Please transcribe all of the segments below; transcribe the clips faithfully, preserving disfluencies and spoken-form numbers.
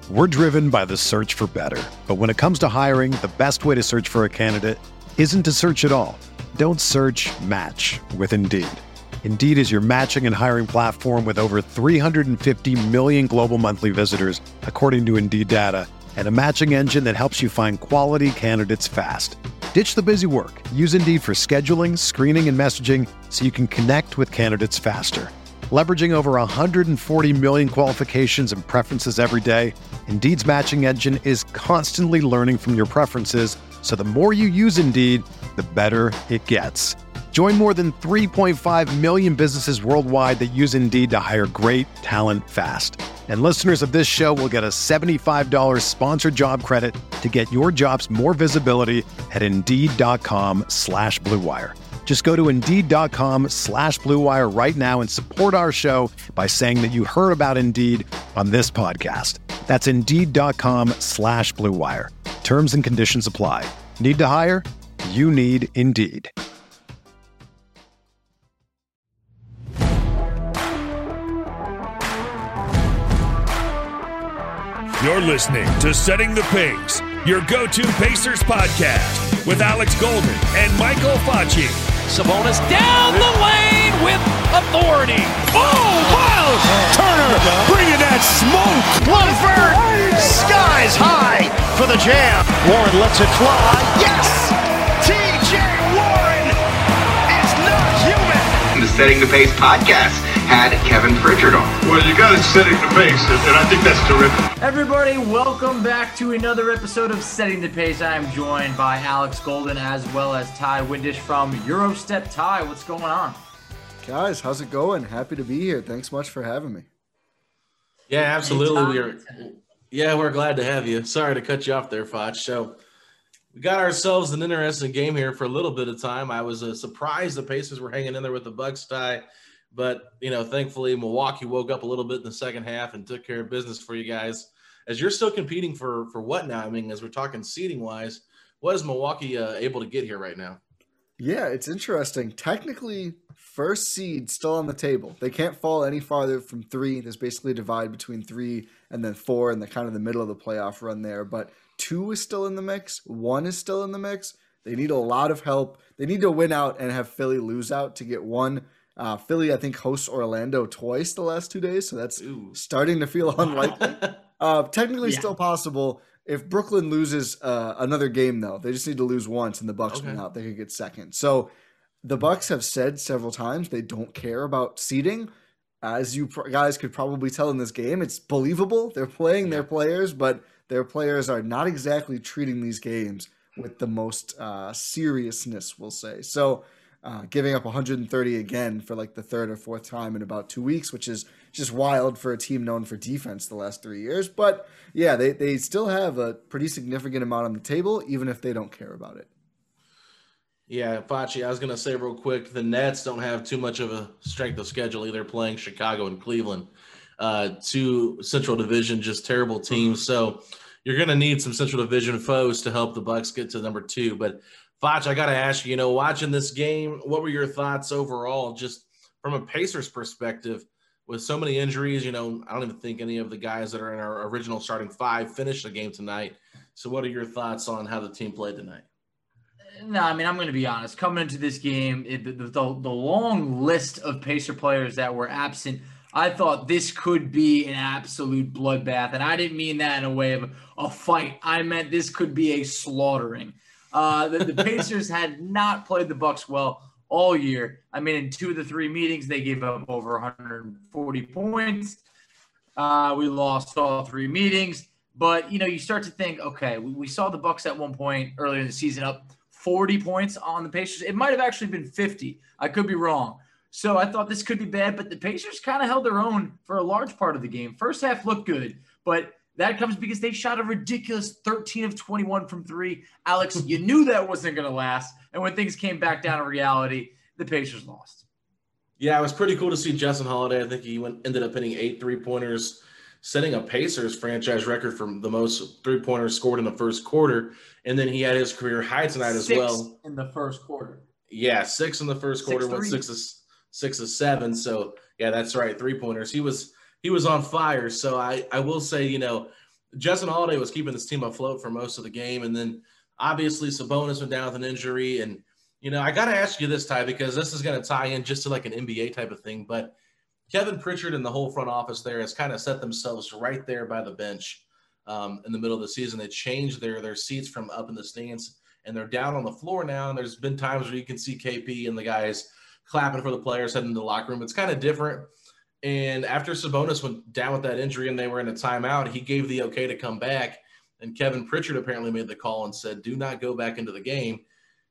We're driven by the search for better. But when it comes to hiring, the best way to search for a candidate isn't to search at all. Don't search, match with Indeed. Indeed is your matching and hiring platform with over three hundred fifty million global monthly visitors, according to Indeed data, and a matching engine that helps you find quality candidates fast. Ditch the busy work. Use Indeed for scheduling, screening, and messaging so you can connect with candidates faster. Leveraging over one hundred forty million qualifications and preferences every day, Indeed's matching engine is constantly learning from your preferences, so the more you use Indeed, the better it gets. Join more than three point five million businesses worldwide that use Indeed to hire great talent fast. And listeners of this show will get a seventy-five dollars sponsored job credit to get your jobs more visibility at Indeed.com slash Blue Wire. Just go to Indeed.com slash Blue Wire right now and support our show by saying that you heard about Indeed on this podcast. That's Indeed.com slash Blue Wire. Terms and conditions apply. Need to hire? You need Indeed. You're listening to Setting the Pace, your go-to Pacers podcast with Alex Golden and Michael Facci. Sabonis down the lane with authority. Oh, Miles Turner bringing that smoke. Blumford, skies high for the jam. Warren lets it fly. Yes! T J Warren is not human. The Setting the Pace podcast had Kevin Pritchard on. Well, you got it setting the pace, and I think that's terrific. Everybody, welcome back to another episode of Setting the Pace. I am joined by Alex Golden as well as Ty Windish from Eurostep. Ty, what's going on? Guys, how's it going? Happy to be here. Thanks much for having me. Yeah, absolutely. We are. Yeah, we're glad to have you. Sorry to cut you off there, Foch. So we got ourselves an interesting game here for a little bit of time. I was uh, surprised the Pacers were hanging in there with the Bucks, Ty. But, you know, thankfully Milwaukee woke up a little bit in the second half and took care of business for you guys. As you're still competing for for what now? I mean, as we're talking seeding-wise, what is Milwaukee uh, able to get here right now? Yeah, it's interesting. Technically, first seed still on the table. They can't fall any farther from three. There's basically a divide between three and then four and the kind of the middle of the playoff run there. But two is still in the mix. One is still in the mix. They need a lot of help. They need to win out and have Philly lose out to get one. Uh, Philly, I think, hosts Orlando twice the last two days, so that's Ooh. starting to feel unlikely. uh, technically, yeah. still possible. If Brooklyn loses uh, another game, though, they just need to lose once, and the Bucks okay. win out. They could get second. So the Bucks have said several times they don't care about seeding. As you pr- guys could probably tell in this game, it's believable. They're playing yeah. their players, but their players are not exactly treating these games with the most uh, seriousness, we'll say. So. Uh, giving up one hundred thirty again for like the third or fourth time in about two weeks, which is just wild for a team known for defense the last three years. But yeah, they, they still have a pretty significant amount on the table, even if they don't care about it. Yeah, Facci, I was going to say real quick, the Nets don't have too much of a strength of schedule either, playing Chicago and Cleveland. Uh, two Central Division, just terrible teams. So you're going to need some Central Division foes to help the Bucks get to number two. But Foch, I got to ask you, you know, watching this game, what were your thoughts overall, just from a Pacers perspective, with so many injuries? You know, I don't even think any of the guys that are in our original starting five finished the game tonight. So what are your thoughts on how the team played tonight? No, I mean, I'm going to be honest. Coming into this game, it, the, the, the long list of Pacer players that were absent, I thought this could be an absolute bloodbath. And I didn't mean that in a way of a fight. I meant this could be a slaughtering. Uh, the, the Pacers had not played the Bucks well all year. I mean, in two of the three meetings, they gave up over one hundred forty points. Uh, we lost all three meetings. But, you know, you start to think, okay, we, we saw the Bucks at one point earlier in the season up forty points on the Pacers. It might have actually been fifty. I could be wrong. So I thought this could be bad, but the Pacers kind of held their own for a large part of the game. First half looked good, but that comes because they shot a ridiculous thirteen of twenty-one from three. Alex, you knew that wasn't going to last. And when things came back down to reality, the Pacers lost. Yeah, it was pretty cool to see Justin Holiday. I think he went, ended up hitting eight three-pointers, setting a Pacers franchise record for the most three-pointers scored in the first quarter. And then he had his career high tonight as six well. in the first quarter. Yeah, six in the first quarter, six, went six of, six of seven. So, yeah, that's right, three-pointers. He was – He was on fire. So I, I will say, you know, Justin Holiday was keeping this team afloat for most of the game. And then obviously Sabonis went down with an injury. And, you know, I got to ask you this, Ty, because this is going to tie in just to like an N B A type of thing. But Kevin Pritchard and the whole front office there has kind of set themselves right there by the bench um, in the middle of the season. They changed their, their seats from up in the stands, and they're down on the floor now. And there's been times where you can see K P and the guys clapping for the players heading to the locker room. It's kind of different. And after Sabonis went down with that injury and they were in a timeout, he gave the okay to come back. And Kevin Pritchard apparently made the call and said, do not go back into the game.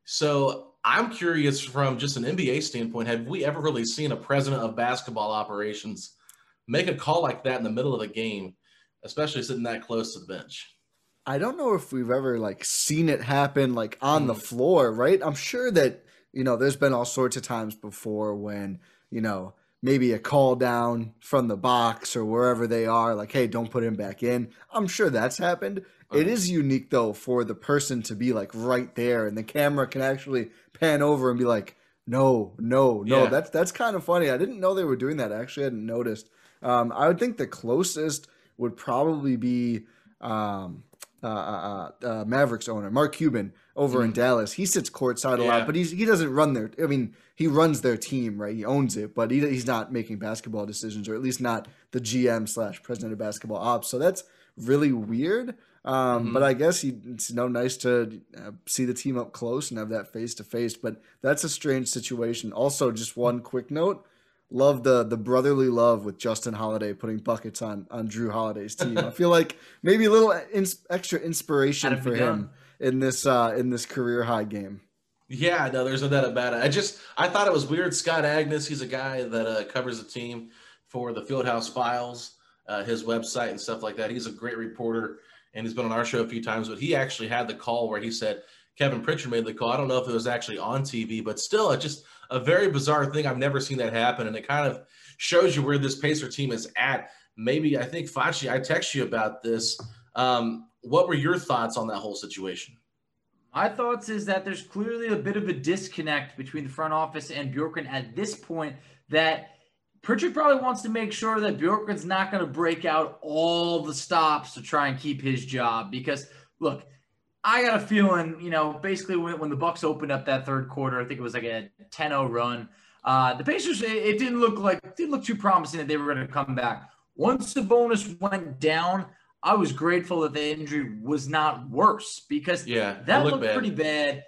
So I'm curious from just an N B A standpoint, have we ever really seen a president of basketball operations make a call like that in the middle of the game, especially sitting that close to the bench? I don't know if we've ever like seen it happen like on mm. the floor, right? I'm sure that, you know, there's been all sorts of times before when, you know, maybe a call down from the box or wherever they are, like, hey, don't put him back in. I'm sure that's happened. It is unique, though, for the person to be, like, right there, and the camera can actually pan over and be like, no, no, no. Yeah. That's that's kind of funny. I didn't know they were doing that. Actually, I hadn't noticed. Um, I would think the closest would probably be um, uh, uh, uh, Mavericks owner, Mark Cuban, over mm-hmm. in Dallas. He sits courtside a yeah. lot, but he's he doesn't run their – I mean, he runs their team, right? He owns it, but he he's not making basketball decisions, or at least not the G M slash president of basketball ops. So that's really weird. Um, mm-hmm. But I guess he, it's you know, nice to uh, see the team up close and have that face-to-face. But that's a strange situation. Also, just one quick note. Love the the brotherly love with Justin Holiday putting buckets on, on Drew Holiday's team. I feel like maybe a little ins- extra inspiration for him in this uh, in this career-high game. Yeah, no, there's no doubt about it. I just I thought it was weird. Scott Agnes, he's a guy that uh, covers the team for the Fieldhouse Files, uh, his website and stuff like that. He's a great reporter, and he's been on our show a few times. But he actually had the call where he said Kevin Pritchard made the call. I don't know if it was actually on T V, but still, it's just a very bizarre thing. I've never seen that happen, and it kind of shows you where this Pacer team is at. Maybe I think Facci, I text you about this. Um, what were your thoughts on that whole situation? My thoughts is that there's clearly a bit of a disconnect between the front office and Bjorkgren at this point, that Pritchard probably wants to make sure that Bjorkgren's not going to break out all the stops to try and keep his job. Because, look, I got a feeling, you know, basically when, when the Bucks opened up that third quarter, I think it was like a ten oh run, uh, the Pacers, it, it didn't look like, it didn't look too promising that they were going to come back. Once Sabonis went down, I was grateful that the injury was not worse, because yeah, that looked, looked bad. pretty bad.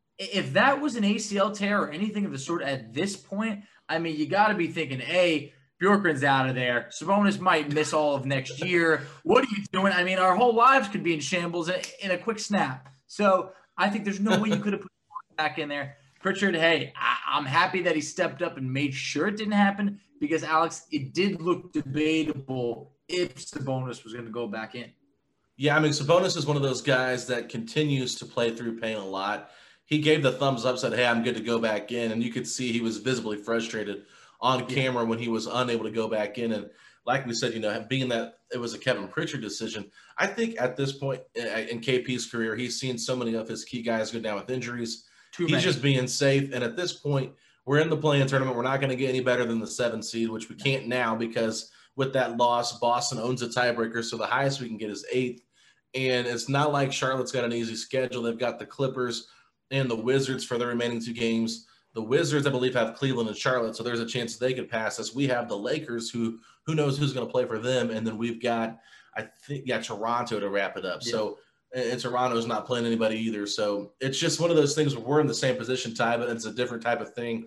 If that was an A C L tear or anything of the sort at this point, I mean, you got to be thinking, A, Bjorkgren's out of there. Sabonis might miss all of next year. What are you doing? I mean, our whole lives could be in shambles in, in a quick snap. So I think there's no way you could have put him back in there. Pritchard, hey, I, I'm happy that he stepped up and made sure it didn't happen, because, Alex, it did look debatable if Sabonis was going to go back in. Yeah, I mean, Sabonis is one of those guys that continues to play through pain a lot. He gave the thumbs up, said, hey, I'm good to go back in. And you could see he was visibly frustrated on camera when he was unable to go back in. And like we said, you know, being that it was a Kevin Pritchard decision, I think at this point in K P's career, he's seen so many of his key guys go down with injuries. Too he's many. Just being safe. And at this point, we're in the play-in tournament. We're not going to get any better than the seventh seed, which we can't now, because with that loss, Boston owns a tiebreaker, so the highest we can get is eighth. And it's not like Charlotte's got an easy schedule. They've got the Clippers and the Wizards for the remaining two games. The Wizards, I believe, have Cleveland and Charlotte, so there's a chance they could pass us. We have the Lakers, who who knows who's going to play for them, and then we've got, I think, yeah, Toronto to wrap it up. Yeah. So, and Toronto's not playing anybody either. So it's just one of those things where we're in the same position, Ty, but it's a different type of thing.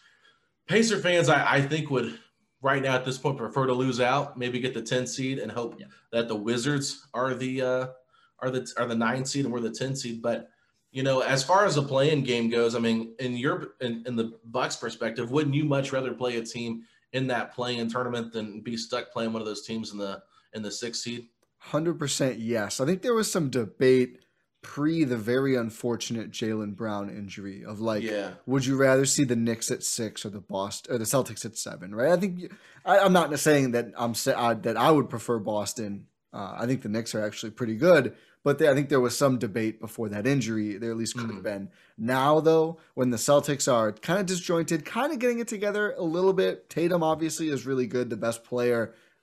Pacer fans, I, I think, would – right now at this point prefer to lose out, maybe get the ten seed and hope yeah. that the Wizards are the uh, are the are the nine seed and we're the ten seed. But you know, as far as the play-in game goes, I mean, in your in, in the Bucks perspective, wouldn't you much rather play a team in that play-in tournament than be stuck playing one of those teams in the in the sixth seed? one hundred percent yes. I think there was some debate pre the very unfortunate Jaylen Brown injury of like, yeah. would you rather see the Knicks at six or the Boston or the Celtics at seven? Right? I think I, I'm not saying that I'm uh, that I would prefer Boston. Uh, I think the Knicks are actually pretty good, but they, I think there was some debate before that injury. There at least could mm-hmm. have been. Now, though, when the Celtics are kind of disjointed, kind of getting it together a little bit, Tatum obviously is really good, the best player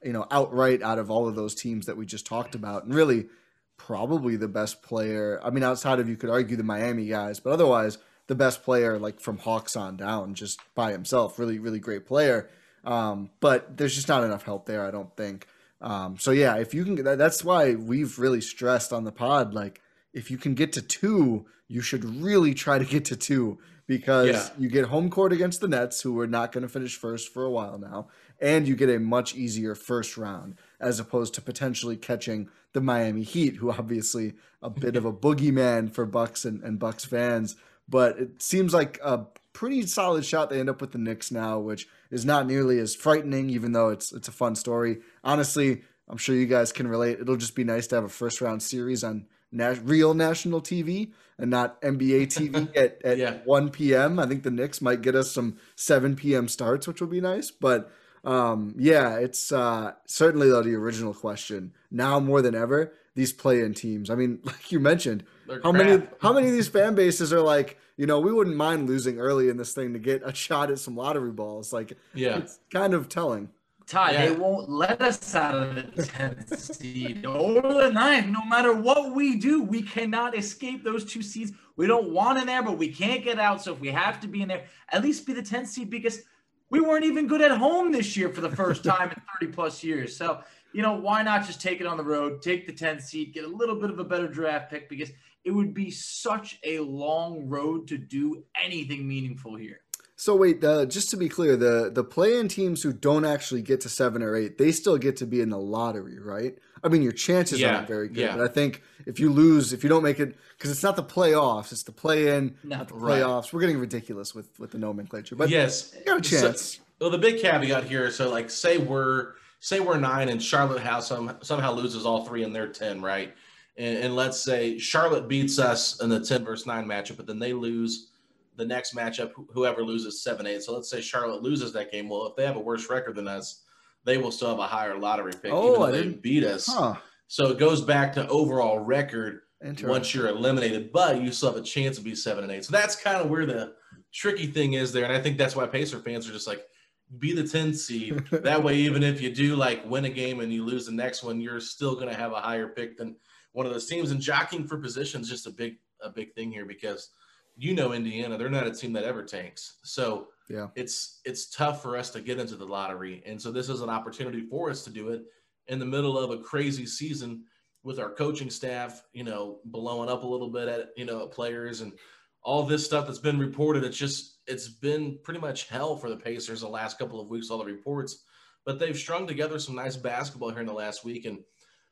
you know, outright out of all of those teams that we just talked about, and really probably the best player. I mean, outside of, you could argue the Miami guys, but otherwise the best player, like from Hawks on down, just by himself. Really, really great player. Um, but there's just not enough help there, I don't think. Um, so yeah, if you can, that's why we've really stressed on the pod, like if you can get to two, you should really try to get to two, because yeah. you get home court against the Nets, who are not going to finish first for a while now, and you get a much easier first round, as opposed to potentially catching the Miami Heat, who obviously a bit of a boogeyman for Bucks and, and Bucks fans. But it seems like a pretty solid shot they end up with the Knicks now, which is not nearly as frightening, even though it's it's a fun story. Honestly, I'm sure you guys can relate. It'll just be nice to have a first round series on na- real national T V and not N B A T V at, at yeah. one p.m. I think the Knicks might get us some seven p.m. starts, which will be nice. But um, yeah, it's uh, certainly, though, the original question. Now more than ever, these play-in teams. I mean, like you mentioned, They're how crap. many how many of these fan bases are like, you know, we wouldn't mind losing early in this thing to get a shot at some lottery balls. Like, yeah. it's kind of telling. Ty, Yeah. they won't let us out of the tenth seed or the ninth. No matter what we do, we cannot escape those two seeds. We don't want in there, but we can't get out. So if we have to be in there, at least be the tenth seed, because we weren't even good at home this year for the first time in thirty plus years. So, you know, why not just take it on the road, take the tenth seed, get a little bit of a better draft pick, because it would be such a long road to do anything meaningful here. So wait, uh, just to be clear, the the play-in teams who don't actually get to seven or eight, they still get to be in the lottery, right? I mean, your chances Yeah, aren't very good, yeah. but I think if you lose, if you don't make it, because it's not the playoffs, it's the play-in, No, not the right. playoffs. We're getting ridiculous with with the nomenclature, but yes, you got a chance. So, well, the big caveat here, so like say we're say we're nine and Charlotte House some, somehow loses all three and they're ten, right? And, and let's say Charlotte beats us in the ten versus nine matchup, but then they lose the next matchup, whoever loses seven eight. So let's say Charlotte loses that game. Well, if they have a worse record than us, they will still have a higher lottery pick, Oh, even though I they didn't- beat us. Huh. So it goes back to overall record Interesting. once you're eliminated, but you still have a chance to be seven and eight. So that's kind of where the tricky thing is there. And I think that's why Pacer fans are just like, be the tenth seed. That way, even if you do like win a game and you lose the next one, you're still going to have a higher pick than one of those teams. And jockeying for position is just a big, a big thing here, because you know, Indiana, they're not a team that ever tanks. So Yeah. it's, it's tough for us to get into the lottery. And so this is an opportunity for us to do it in the middle of a crazy season with our coaching staff, you know, blowing up a little bit at, you know, at players and all this stuff that's been reported. It's just, it's been pretty much hell for the Pacers the last couple of weeks, all the reports, but they've strung together some nice basketball here in the last week. And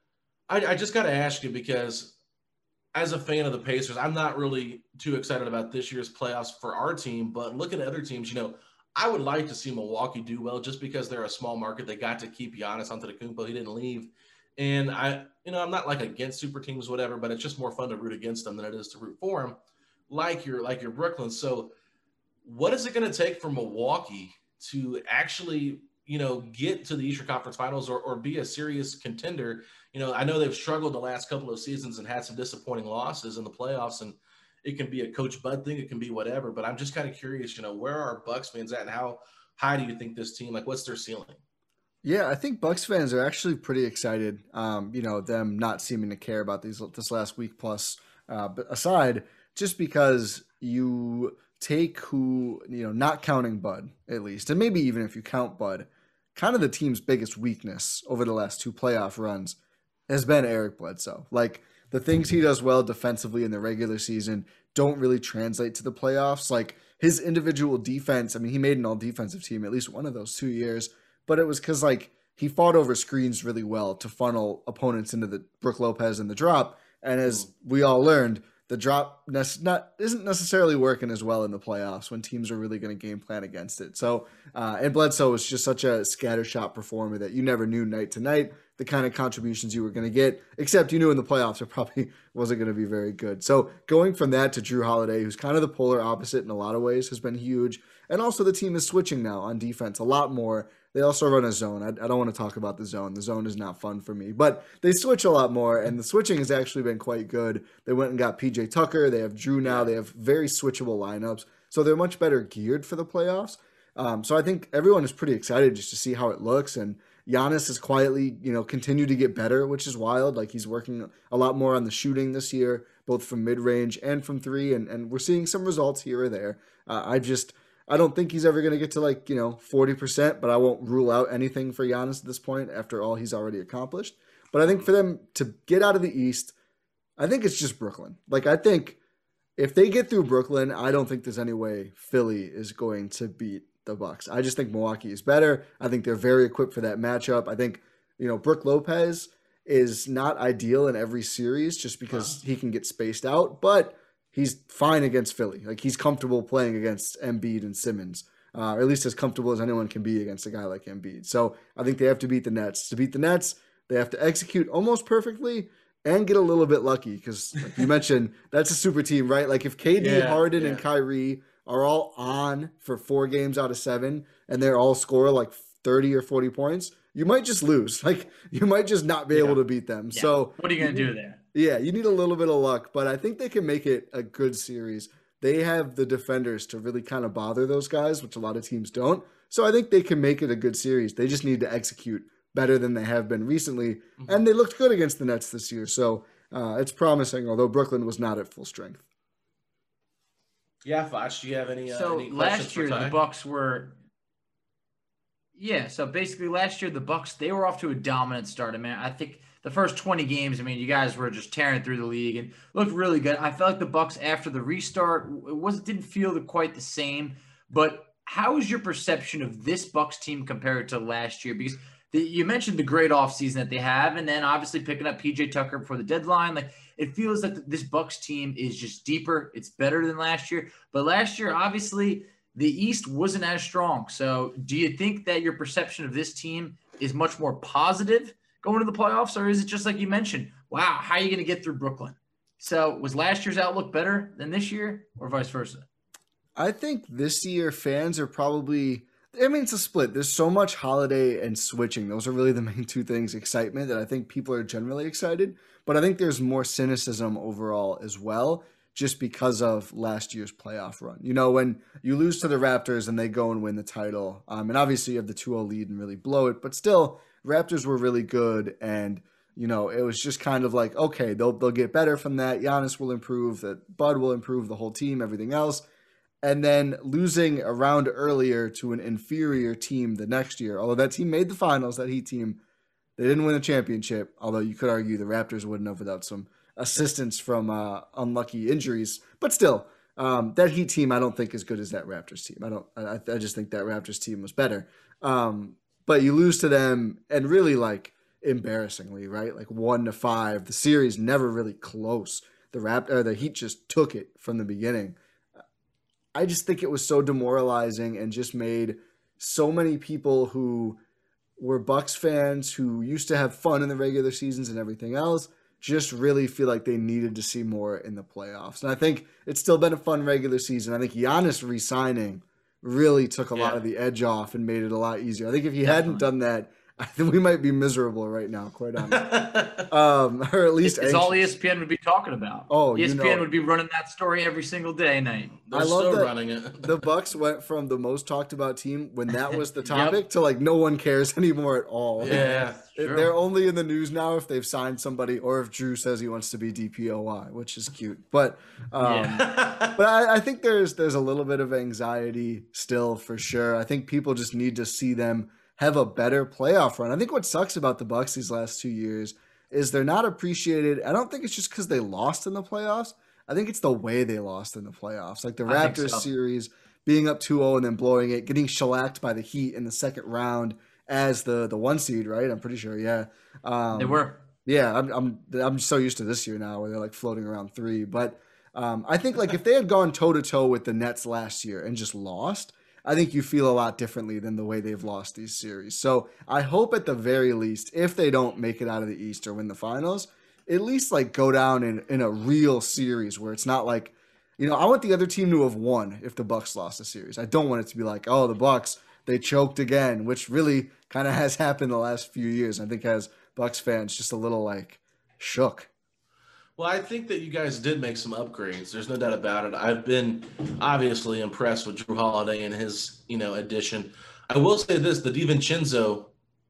I, I just got to ask you, because as a fan of the Pacers, I'm not really too excited about this year's playoffs for our team, but looking at other teams, you know, I would like to see Milwaukee do well just because they're a small market. They got to keep Giannis Antetokounmpo. He didn't leave. And I, you know, I'm not like against super teams, whatever, but it's just more fun to root against them than it is to root for them, like your, like your Brooklyn. So what is it going to take for Milwaukee to actually, you know, get to the Eastern Conference Finals or, or be a serious contender? You know, I know they've struggled the last couple of seasons and had some disappointing losses in the playoffs, and it can be a Coach Bud thing, it can be whatever, but I'm just kind of curious, you know, where are Bucks fans at and how high do you think this team, like what's their ceiling? Yeah, I think Bucks fans are actually pretty excited. Um, you know, them not seeming to care about these this last week plus, uh, but aside, just because you take who, you know, not counting Bud at least, and maybe even if you count Bud, kind of the team's biggest weakness over the last two playoff runs has been Eric Bledsoe. Like, the things he does well defensively in the regular season don't really translate to the playoffs. Like, his individual defense, I mean, he made an all-defensive team at least one of those two years, but it was because, like, he fought over screens really well to funnel opponents into the Brook Lopez and the drop. And as we all learned, the drop ne- not isn't necessarily working as well in the playoffs when teams are really going to game plan against it. So, uh, and Bledsoe was just such a scattershot performer that you never knew night to night the kind of contributions you were going to get, except you knew in the playoffs it probably wasn't going to be very good. So going from that to Drew Holiday, who's kind of the polar opposite in a lot of ways, has been huge. And also the team is switching now on defense a lot more. They also run a zone. I, I don't want to talk about the zone. The zone is not fun for me, but they switch a lot more, and the switching has actually been quite good. They went and got P J Tucker. They have Drew now. They have very switchable lineups, so they're much better geared for the playoffs. Um, so I think everyone is pretty excited just to see how it looks. And Giannis has quietly, you know, continued to get better, which is wild. Like he's working a lot more on the shooting this year, both from mid-range and from three, and, and we're seeing some results here or there. Uh, I just, I don't think he's ever going to get to like, you know, forty percent, but I won't rule out anything for Giannis at this point after all he's already accomplished. But I think for them to get out of the East, I think it's just Brooklyn. Like I think if they get through Brooklyn, I don't think there's any way Philly is going to beat the Bucks. I just think Milwaukee is better. I think they're very equipped for that matchup. I think, you know, Brook Lopez is not ideal in every series just because he can get spaced out, but he's fine against Philly. Like he's comfortable playing against Embiid and Simmons, uh, or at least as comfortable as anyone can be against a guy like Embiid. So I think they have to beat the Nets. To beat the Nets, they have to execute almost perfectly and get a little bit lucky because, like you mentioned, that's a super team, right? Like if K D, yeah, Harden, yeah. and Kyrie are all on for four games out of seven and they're all score like thirty or forty points, you might just lose. Like you might just not be yeah. able to beat them. Yeah. So what are you going to do there? Yeah, you need a little bit of luck, but I think they can make it a good series. They have the defenders to really kind of bother those guys, which a lot of teams don't. So I think they can make it a good series. They just need to execute better than they have been recently. Mm-hmm. And they looked good against the Nets this year. So uh, it's promising, although Brooklyn was not at full strength. Yeah, Foch, do you have any, uh, so any last year for the Bucks were yeah so basically last year the Bucks, they were off to a dominant start. I mean, I think the first twenty games, I mean, you guys were just tearing through the league and looked really good. I felt like the Bucks after the restart, it was didn't feel the, quite the same. But how is your perception of this Bucks team compared to last year? Because the, you mentioned the great offseason that they have, and then obviously picking up P J Tucker before the deadline. Like it feels like this Bucks team is just deeper. It's better than last year. But last year, obviously, the East wasn't as strong. So do you think that your perception of this team is much more positive going to the playoffs, or is it just like you mentioned, wow, how are you going to get through Brooklyn? So was last year's outlook better than this year, or vice versa? I think this year fans are probably, I mean, it's a split. There's so much Holiday and switching. Those are really the main two things, excitement, that I think people are generally excited. But I think there's more cynicism overall as well, just because of last year's playoff run. You know, when you lose to the Raptors and they go and win the title, um, and obviously you have the two oh lead and really blow it, but still, Raptors were really good, and you know it was just kind of like, okay, they'll they'll get better from that. Giannis will improve, that Bud will improve, the whole team, everything else, and then losing a round earlier to an inferior team the next year. Although that team made the finals, that Heat team, they didn't win the championship. Although you could argue the Raptors wouldn't have without some assistance from uh, unlucky injuries, but still, um, that Heat team I don't think is good as that Raptors team. I don't. I, I just think that Raptors team was better. Um, But you lose to them, and really like embarrassingly, right? Like one to five. The series never really close. The Rap or the Heat just took it from the beginning. I just think it was so demoralizing and just made so many people who were Bucks fans who used to have fun in the regular seasons and everything else just really feel like they needed to see more in the playoffs. And I think it's still been a fun regular season. I think Giannis re-signing really took a yeah. lot of the edge off and made it a lot easier. I think if he Definitely. hadn't done that, I think we might be miserable right now, quite honestly. um, or at least it's, it's all E S P N would be talking about. Oh, E S P N you know. would be running that story every single day, night. They're I love still that running it. The Bucks went from the most talked about team when that was the topic Yep. to like no one cares anymore at all. Yeah, sure. They're only in the news now if they've signed somebody or if Drew says he wants to be D P O Y, which is cute. But um, Yeah. but I, I think there's there's a little bit of anxiety still for sure. I think people just need to see them have a better playoff run. I think what sucks about the Bucks these last two years is they're not appreciated. I don't think it's just because they lost in the playoffs. I think it's the way they lost in the playoffs. Like the Raptors so. series, being up two oh and then blowing it, getting shellacked by the Heat in the second round as the the one seed, right? I'm pretty sure, yeah. Um, they were. Yeah, I'm I'm I'm so used to this year now where they're like floating around three. But um, I think like if they had gone toe to toe with the Nets last year and just lost, I think you feel a lot differently than the way they've lost these series. So I hope at the very least, if they don't make it out of the East or win the finals, at least like go down in, in a real series where it's not like, you know, I want the other team to have won if the Bucks lost a series. I don't want it to be like, oh, the Bucks, they choked again, which really kind of has happened the last few years. I think has Bucks fans just a little like shook. Well, I think that you guys did make some upgrades. There's no doubt about it. I've been obviously impressed with Drew Holiday and his, you know, addition. I will say this: the DiVincenzo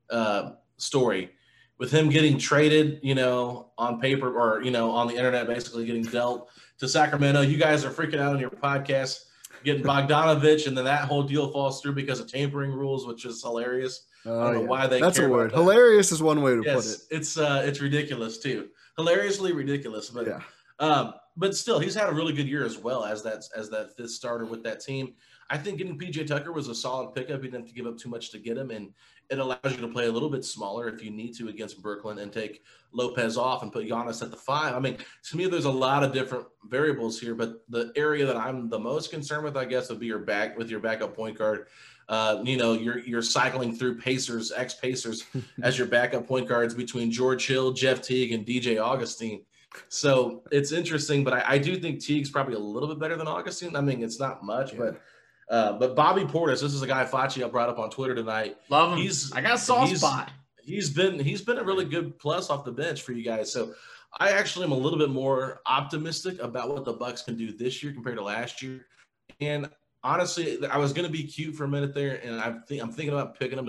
uh, story. With him getting traded, you know, on paper or, you know, on the internet, basically getting dealt to Sacramento. You guys are freaking out on your podcast, getting Bogdanovich, and then that whole deal falls through because of tampering rules, which is hilarious. Oh, I don't know yeah. why they That's care a word. about that. Hilarious is one way to Yes, put it. It's uh, it's ridiculous too. Hilariously ridiculous, but Yeah. um, but still, he's had a really good year as well as that as that fifth starter with that team. I think getting P J Tucker was a solid pickup. You didn't have to give up too much to get him, and it allows you to play a little bit smaller if you need to against Brooklyn and take Lopez off and put Giannis at the five. I mean, to me, there's a lot of different variables here, but the area that I'm the most concerned with, I guess, would be your back with your backup point guard. Uh, you know, you're you're cycling through Pacers, ex-Pacers as your backup point guards between George Hill, Jeff Teague, and D J Augustine. So it's interesting, but I, I do think Teague's probably a little bit better than Augustine. I mean, it's not much, Yeah. but uh, but Bobby Portis, this is a guy Facci brought up on Twitter tonight. Love him. He's I got a soft he's, spot. He's been he's been a really good plus off the bench for you guys. So I actually am a little bit more optimistic about what the Bucks can do this year compared to last year. And honestly, I was going to be cute for a minute there, and I think I'm thinking about picking them.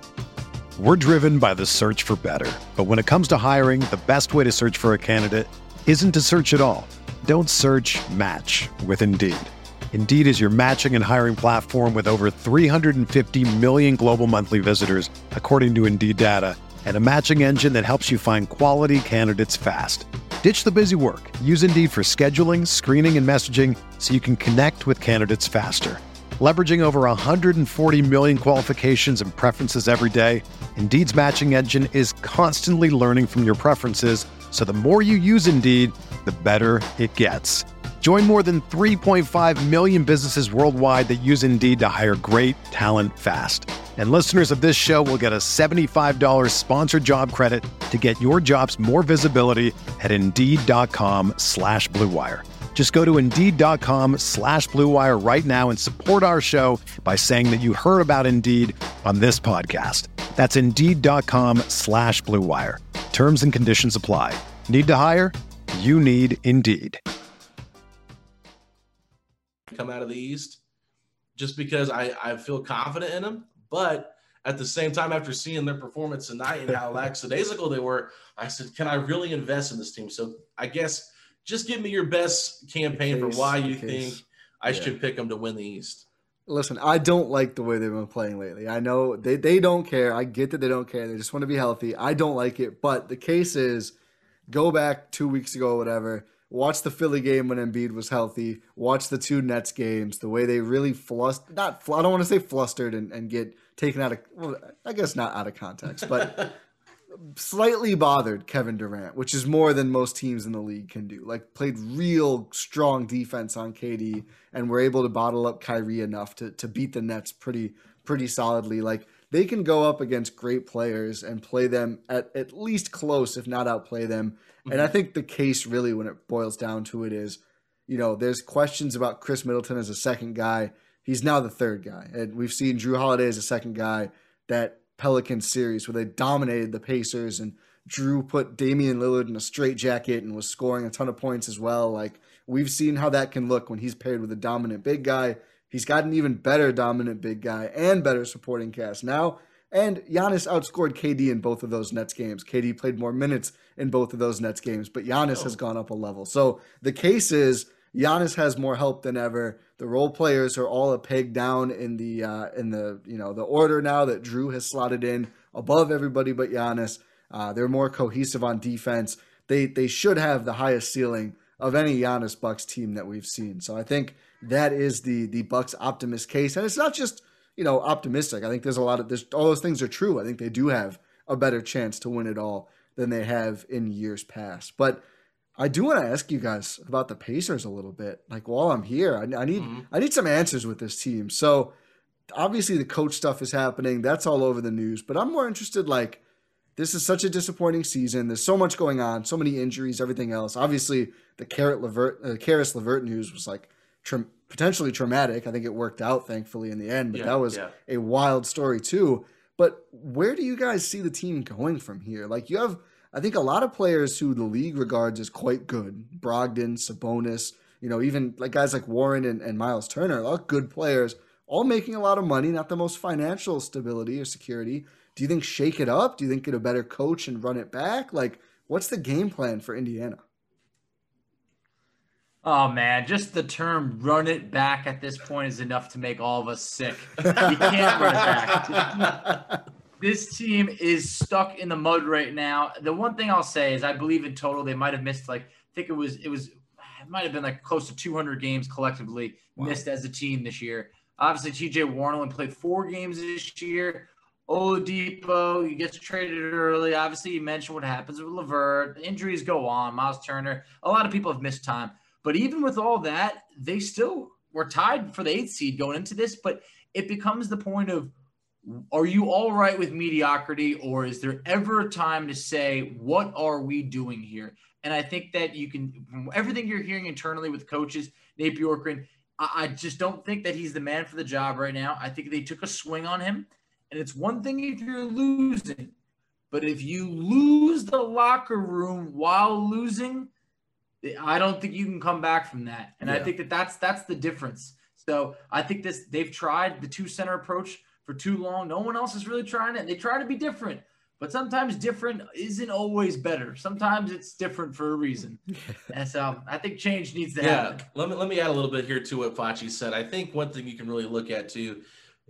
We're driven by the search for better. But when it comes to hiring, the best way to search for a candidate isn't to search at all. Don't search, match with Indeed. Indeed is your matching and hiring platform with over three hundred fifty million global monthly visitors, according to Indeed data, and a matching engine that helps you find quality candidates fast. Ditch the busy work. Use Indeed for scheduling, screening, and messaging so you can connect with candidates faster. Leveraging over one hundred forty million qualifications and preferences every day, Indeed's matching engine is constantly learning from your preferences, so the more you use Indeed, the better it gets. Join more than three point five million businesses worldwide that use Indeed to hire great talent fast. And listeners of this show will get a seventy-five dollars sponsored job credit to get your jobs more visibility at Indeed.com slash Blue Wire. Just go to Indeed.com slash Blue Wire right now and support our show by saying that you heard about Indeed on this podcast. That's Indeed.com slash Blue Wire. Terms and conditions apply. Need to hire? You need Indeed. Come out of the East just because I, I feel confident in them. But at the same time, after seeing their performance tonight and how lackadaisical they were, I said, can I really invest in this team? So I guess just give me your best campaign Case, for why you case. think I Yeah. should pick them to win the East. Listen, I don't like the way they've been playing lately. I know they, they don't care. I get that they don't care. They just want to be healthy. I don't like it. But the case is, go back two weeks ago, whatever. Watch the Philly game when Embiid was healthy. Watch the two Nets games, the way they really flustered. Not, fl- I don't want to say flustered and, and get taken out of, well, I guess not out of context, but slightly bothered Kevin Durant, which is more than most teams in the league can do. Like, played real strong defense on K D and were able to bottle up Kyrie enough to, to beat the Nets pretty, pretty solidly. Like, they can go up against great players and play them at, at least close, if not outplay them. Mm-hmm. And I think the case really, when it boils down to it, is, you know, there's questions about Chris Middleton as a second guy. He's now the third guy. And we've seen Drew Holiday as a second guy. That Pelicans series where they dominated the Pacers and Drew put Damian Lillard in a straitjacket and was scoring a ton of points as well. Like, we've seen how that can look when he's paired with a dominant big guy. He's got an even better dominant big guy and better supporting cast now. And Giannis outscored K D in both of those Nets games. K D played more minutes in both of those Nets games, but Giannis oh. has gone up a level. So the case is Giannis has more help than ever. The role players are all a peg down in the uh, in the you know the order now that Drew has slotted in above everybody but Giannis. Uh, they're more cohesive on defense. They they should have the highest ceiling of any Giannis Bucks team that we've seen. So I think that is the the Bucks optimist case, and it's not just you know optimistic. I think there's a lot of there's all those things are true. I think they do have a better chance to win it all than they have in years past. But I do want to ask you guys about the Pacers a little bit. Like, while I'm here, I, I need mm-hmm. I need some answers with this team. So obviously the coach stuff is happening. That's all over the news. But I'm more interested, like, this is such a disappointing season. There's so much going on, so many injuries, everything else. Obviously, the Caris LeVert, uh, Caris LeVert news was, like, tra- potentially traumatic. I think it worked out, thankfully, in the end. But yeah, that was yeah. a wild story, too. But where do you guys see the team going from here? Like, you have, I think, a lot of players who the league regards as quite good. Brogdon, Sabonis, you know, even like guys like Warren and, and Miles Turner, all good players, all making a lot of money, not the most financial stability or security. do you think shake it up? Do you think get a better coach and run it back? Like, what's the game plan for Indiana? Oh, man, just the term run it back at this point is enough to make all of us sick. You can't run it back. This team is stuck in the mud right now. The one thing I'll say is I believe in total they might have missed, like, I think it was, it was, it might have been like close to two hundred games collectively wow. missed as a team this year. Obviously, T J Warren only played four games this year. Oladipo, he gets traded early. Obviously, you mentioned what happens with LeVert. Injuries go on. Miles Turner. A lot of people have missed time. But even with all that, they still were tied for the eighth seed going into this. But it becomes the point of, are you all right with mediocrity, or is there ever a time to say, what are we doing here? And I think that you can, from everything you're hearing internally with coaches, Nate Bjorkgren, I, I just don't think that he's the man for the job right now. I think they took a swing on him. And it's one thing if you're losing, but if you lose the locker room while losing, I don't think you can come back from that. And yeah. I think that that's, that's the difference. So I think this, they've tried the two center approach for too long. No one else is really trying it. They try to be different, but sometimes different isn't always better. Sometimes it's different for a reason. And so I think change needs to yeah, happen. Let me, let me add a little bit here to what Facci said. I think one thing you can really look at too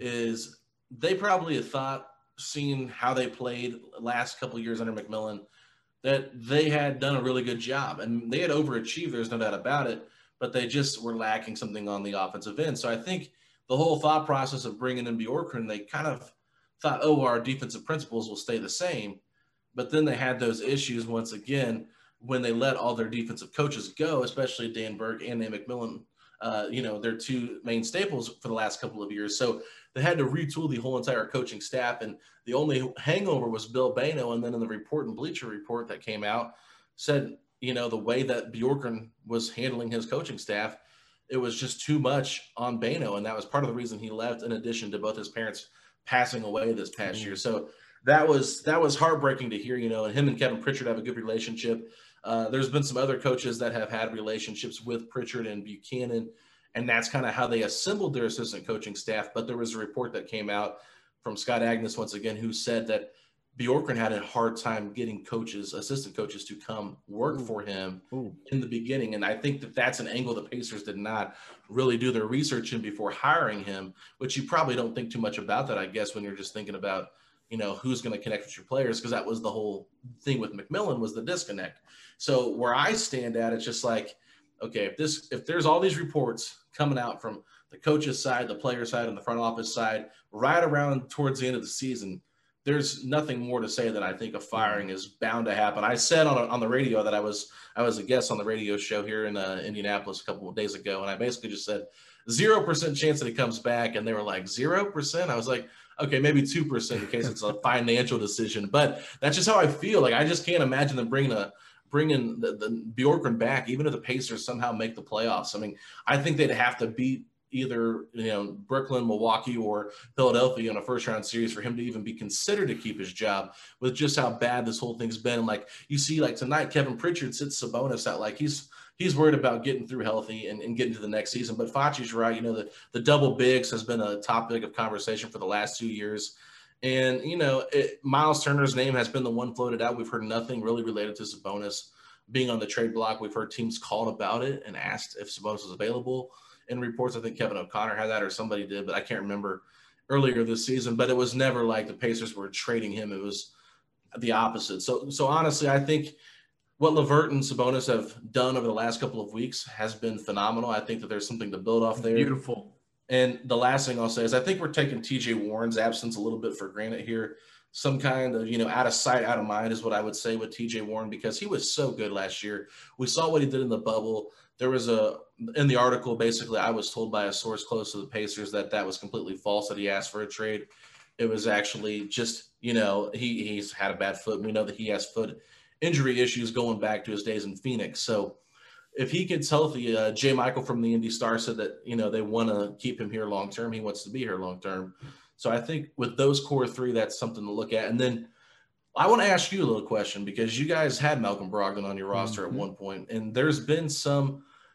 is they probably have thought, seeing how they played last couple of years under McMillan, that they had done a really good job, and they had overachieved. There's no doubt about it, but they just were lacking something on the offensive end. So I think the whole thought process of bringing in Bjorkgren, they kind of thought, oh, our defensive principles will stay the same. But then they had those issues once again when they let all their defensive coaches go, especially Dan Burke and Nate McMillan. Uh, you know, they're two main staples for the last couple of years. So they had to retool the whole entire coaching staff. And the only hangover was Bill Bano. And then in the report and Bleacher Report that came out said, you know, the way that Bjorkgren was handling his coaching staff, it was just too much on Bano. And that was part of the reason he left, in addition to both his parents passing away this past mm-hmm. year. So that was, that was heartbreaking to hear, you know, and him and Kevin Pritchard have a good relationship. Uh, there's been some other coaches that have had relationships with Pritchard and Buchanan, and that's kind of how they assembled their assistant coaching staff. But there was a report that came out from Scott Agnes, once again, who said that Bjorkgren had a hard time getting coaches, assistant coaches, to come work Ooh. for him Ooh. in the beginning. And I think that that's an angle the Pacers did not really do their research in before hiring him, which you probably don't think too much about that, I guess, when you're just thinking about, you know, who's going to connect with your players, because that was the whole thing with McMillan, was the disconnect. So where I stand at, it's just like, okay, if this, if there's all these reports coming out from the coach's side, the player side, and the front office side, right around towards the end of the season, there's nothing more to say than I think a firing is bound to happen. I said on a, on the radio that I was I was a guest on the radio show here in uh, Indianapolis a couple of days ago, and I basically just said zero percent chance that he comes back, and they were like zero percent. I was like, okay, maybe two percent in case it's a financial decision, but that's just how I feel. Like I just can't imagine them bringing a bringing the, the Bjorkgren back, even if the Pacers somehow make the playoffs. I mean, I think they'd have to beat either, you know, Brooklyn, Milwaukee, or Philadelphia in a first round series for him to even be considered to keep his job, with just how bad this whole thing's been. Like you see, like tonight, Kevin Pritchard sits Sabonis out. Like he's, he's worried about getting through healthy and, and getting to the next season. But Facci's right. You know, the, the double bigs has been a topic of conversation for the last two years. And, you know, it, Miles Turner's name has been the one floated out. We've heard nothing really related to Sabonis being on the trade block. We've heard teams called about it and asked if Sabonis was available. In reports, I think Kevin O'Connor had that, or somebody did, but I can't remember, earlier this season. But it was never like the Pacers were trading him. It was the opposite. So, so honestly, I think what LeVert and Sabonis have done over the last couple of weeks has been phenomenal. I think that there's something to build off there. Beautiful. And the last thing I'll say is I think we're taking T J Warren's absence a little bit for granted here. Some kind of, you know, out of sight, out of mind is what I would say with T J Warren, because he was so good last year. We saw what he did in the bubble. There was a, in the article, basically, I was told by a source close to the Pacers that that was completely false, that he asked for a trade. It was actually just, you know, he he's had a bad foot. We know that he has foot injury issues going back to his days in Phoenix. So if he gets healthy, uh, Jay Michael from the Indy Star said that, you know, they want to keep him here long term. He wants to be here long term. So I think with those core three, that's something to look at. And then I want to ask you a little question, because you guys had Malcolm Brogdon on your roster mm-hmm. at one point, and there's been some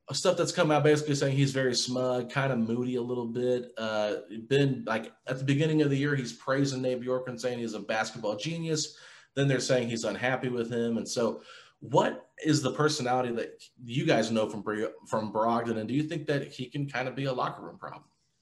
stuff that's come out basically saying he's very smug, kind of moody a little bit. Uh, been like at the beginning of the year, he's praising Nate Bjorkgren, saying he's a basketball genius. Then they're saying he's unhappy with him. And so what is the personality that you guys know from, from Brogdon? And do you think that he can kind of be a locker room problem?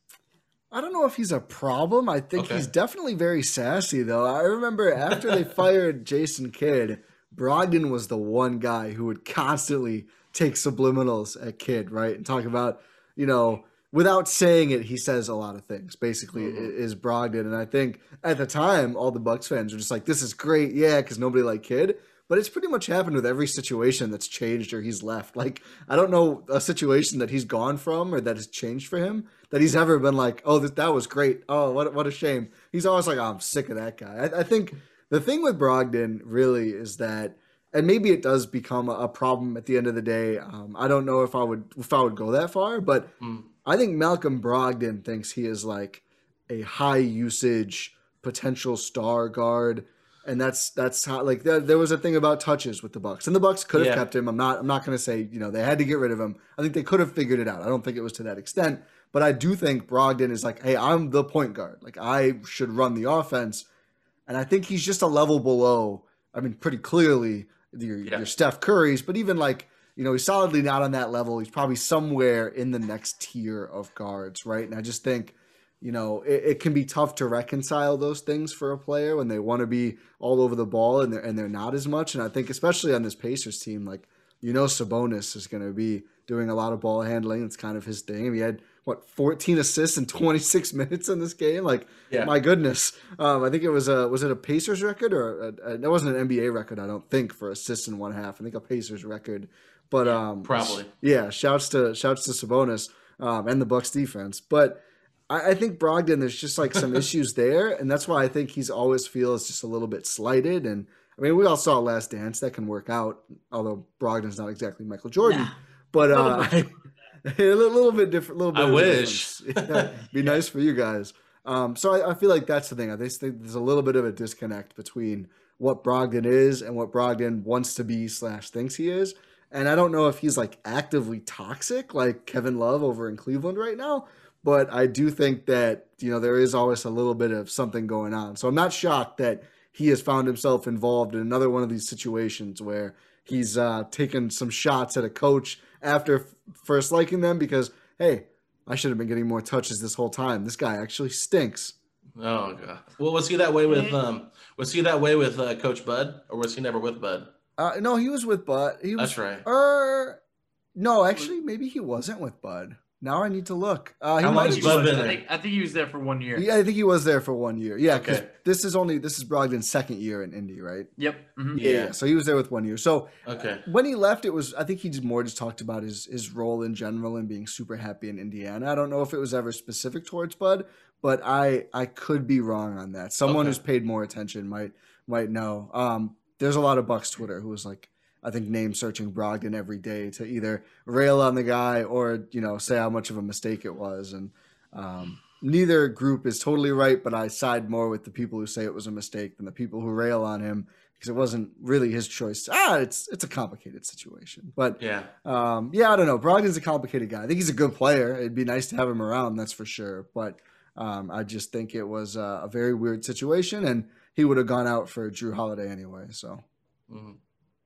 I don't know if he's a problem. I think okay. he's definitely very sassy, though. I remember after they fired Jason Kidd, Brogdon was the one guy who would constantly take subliminals at Kidd, right? And talk about, you know, without saying it, he says a lot of things, basically, mm-hmm. is Brogdon. And I think at the time, all the Bucks fans were just like, this is great, yeah, because nobody liked Kidd. But it's pretty much happened with every situation that's changed or he's left. Like, I don't know a situation that he's gone from or that has changed for him that he's ever been like, oh, that, that was great. Oh, what, what a shame. He's always like, oh, I'm sick of that guy. I, I think the thing with Brogdon really is that, and maybe it does become a, a problem at the end of the day. Um, I don't know if I would if I would go that far, but mm. I think Malcolm Brogdon thinks he is like a high usage potential star guard. And that's that's how like there, there was a thing about touches with the Bucks, and the Bucks could have yeah. kept him. I'm not I'm not going to say you know they had to get rid of him. I think they could have figured it out. I don't think it was to that extent, but I do think Brogdon is like, hey, I'm the point guard. Like I should run the offense, and I think he's just a level below. I mean, pretty clearly your, yeah. your Steph Curry's, but even like you know he's solidly not on that level. He's probably somewhere in the next tier of guards, right? And I just think. You know, it, it can be tough to reconcile those things for a player when they want to be all over the ball and they're, and they're not as much. And I think especially on this Pacers team, like, you know, Sabonis is going to be doing a lot of ball handling. It's kind of his thing. He had, what, fourteen assists in twenty-six minutes in this game? Like, yeah. my goodness. Um, I think it was a, was it a Pacers record or a, a, that wasn't an N B A record, I don't think, for assists in one half. I think a Pacers record. But um, probably. Yeah, shouts to shouts to Sabonis um, and the Bucks defense. But I think Brogdon, there's just like some issues there, and that's why I think he's always feels just a little bit slighted. And I mean, we all saw Last Dance, that can work out, although Brogdon's not exactly Michael Jordan, nah, but uh, a little, little bit different. Little bit. I wish yeah, be nice for you guys. Um, so I, I feel like that's the thing. I just think there's a little bit of a disconnect between what Brogdon is and what Brogdon wants to be slash thinks he is. And I don't know if he's like actively toxic like Kevin Love over in Cleveland right now. But I do think that, you know, there is always a little bit of something going on. So I'm not shocked that he has found himself involved in another one of these situations where he's uh, taken some shots at a coach after f- first liking them because, hey, I should have been getting more touches this whole time. This guy actually stinks. Oh, God. Well, was he that way with um, was he that way with uh, Coach Bud, or was he never with Bud? Uh, no, he was with Bud. He was, That's right. Er, no, actually, maybe he wasn't with Bud. Now I need to look. Uh, he How long has Bud been I there? think, I think he was there for one year. Yeah, I think he was there for one year. Yeah, because Okay. this is only this is Brogdon's second year in Indy, right? Yep. Mhm. Yeah. Yeah. So he was there with one year. So Okay. when he left, it was I think he just more just talked about his his role in general and being super happy in Indiana. I don't know if it was ever specific towards Bud, but I I could be wrong on that. Someone Okay. who's paid more attention might might know. Um, there's a lot of Bucks Twitter who was like, I think, name searching Brogdon every day to either rail on the guy or, you know, say how much of a mistake it was. And um, neither group is totally right, but I side more with the people who say it was a mistake than the people who rail on him because it wasn't really his choice. Ah, it's it's a complicated situation. But Yeah. um, yeah, I don't know. Brogdon's a complicated guy. I think he's a good player. It'd be nice to have him around, that's for sure. But um, I just think it was a, a very weird situation, and he would have gone out for Drew Holiday anyway. So. Mhm.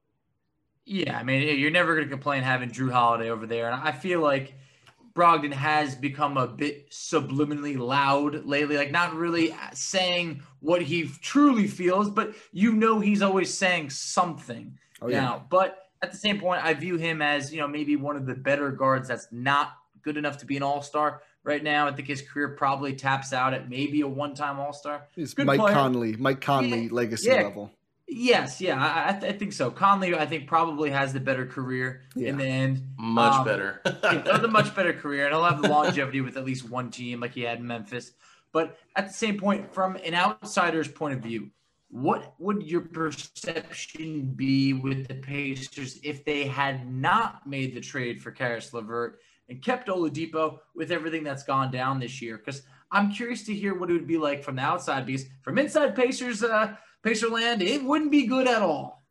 Yeah, I mean, you're never going to complain having Drew Holiday over there. And I feel like Brogdon has become a bit subliminally loud lately, like not really saying what he truly feels, but you know he's always saying something Oh, yeah. now. But at the same point, I view him as, you know, maybe one of the better guards that's not good enough to be an all-star right now. I think his career probably taps out at maybe a one-time all-star. He's Good Mike player. Conley, Mike Conley Yeah, legacy yeah. level. Yes, yeah, I, I, th- I think so. Conley, I think, probably has the better career Yeah. in the end. Much Um, better. yeah, the much better career, and he'll have longevity with at least one team like he had in Memphis. But at the same point, from an outsider's point of view, what would your perception be with the Pacers if they had not made the trade for Karis LeVert and kept Oladipo with everything that's gone down this year? Because I'm curious to hear what it would be like from the outside, because from inside Pacers, uh, Pacerland, it wouldn't be good at all.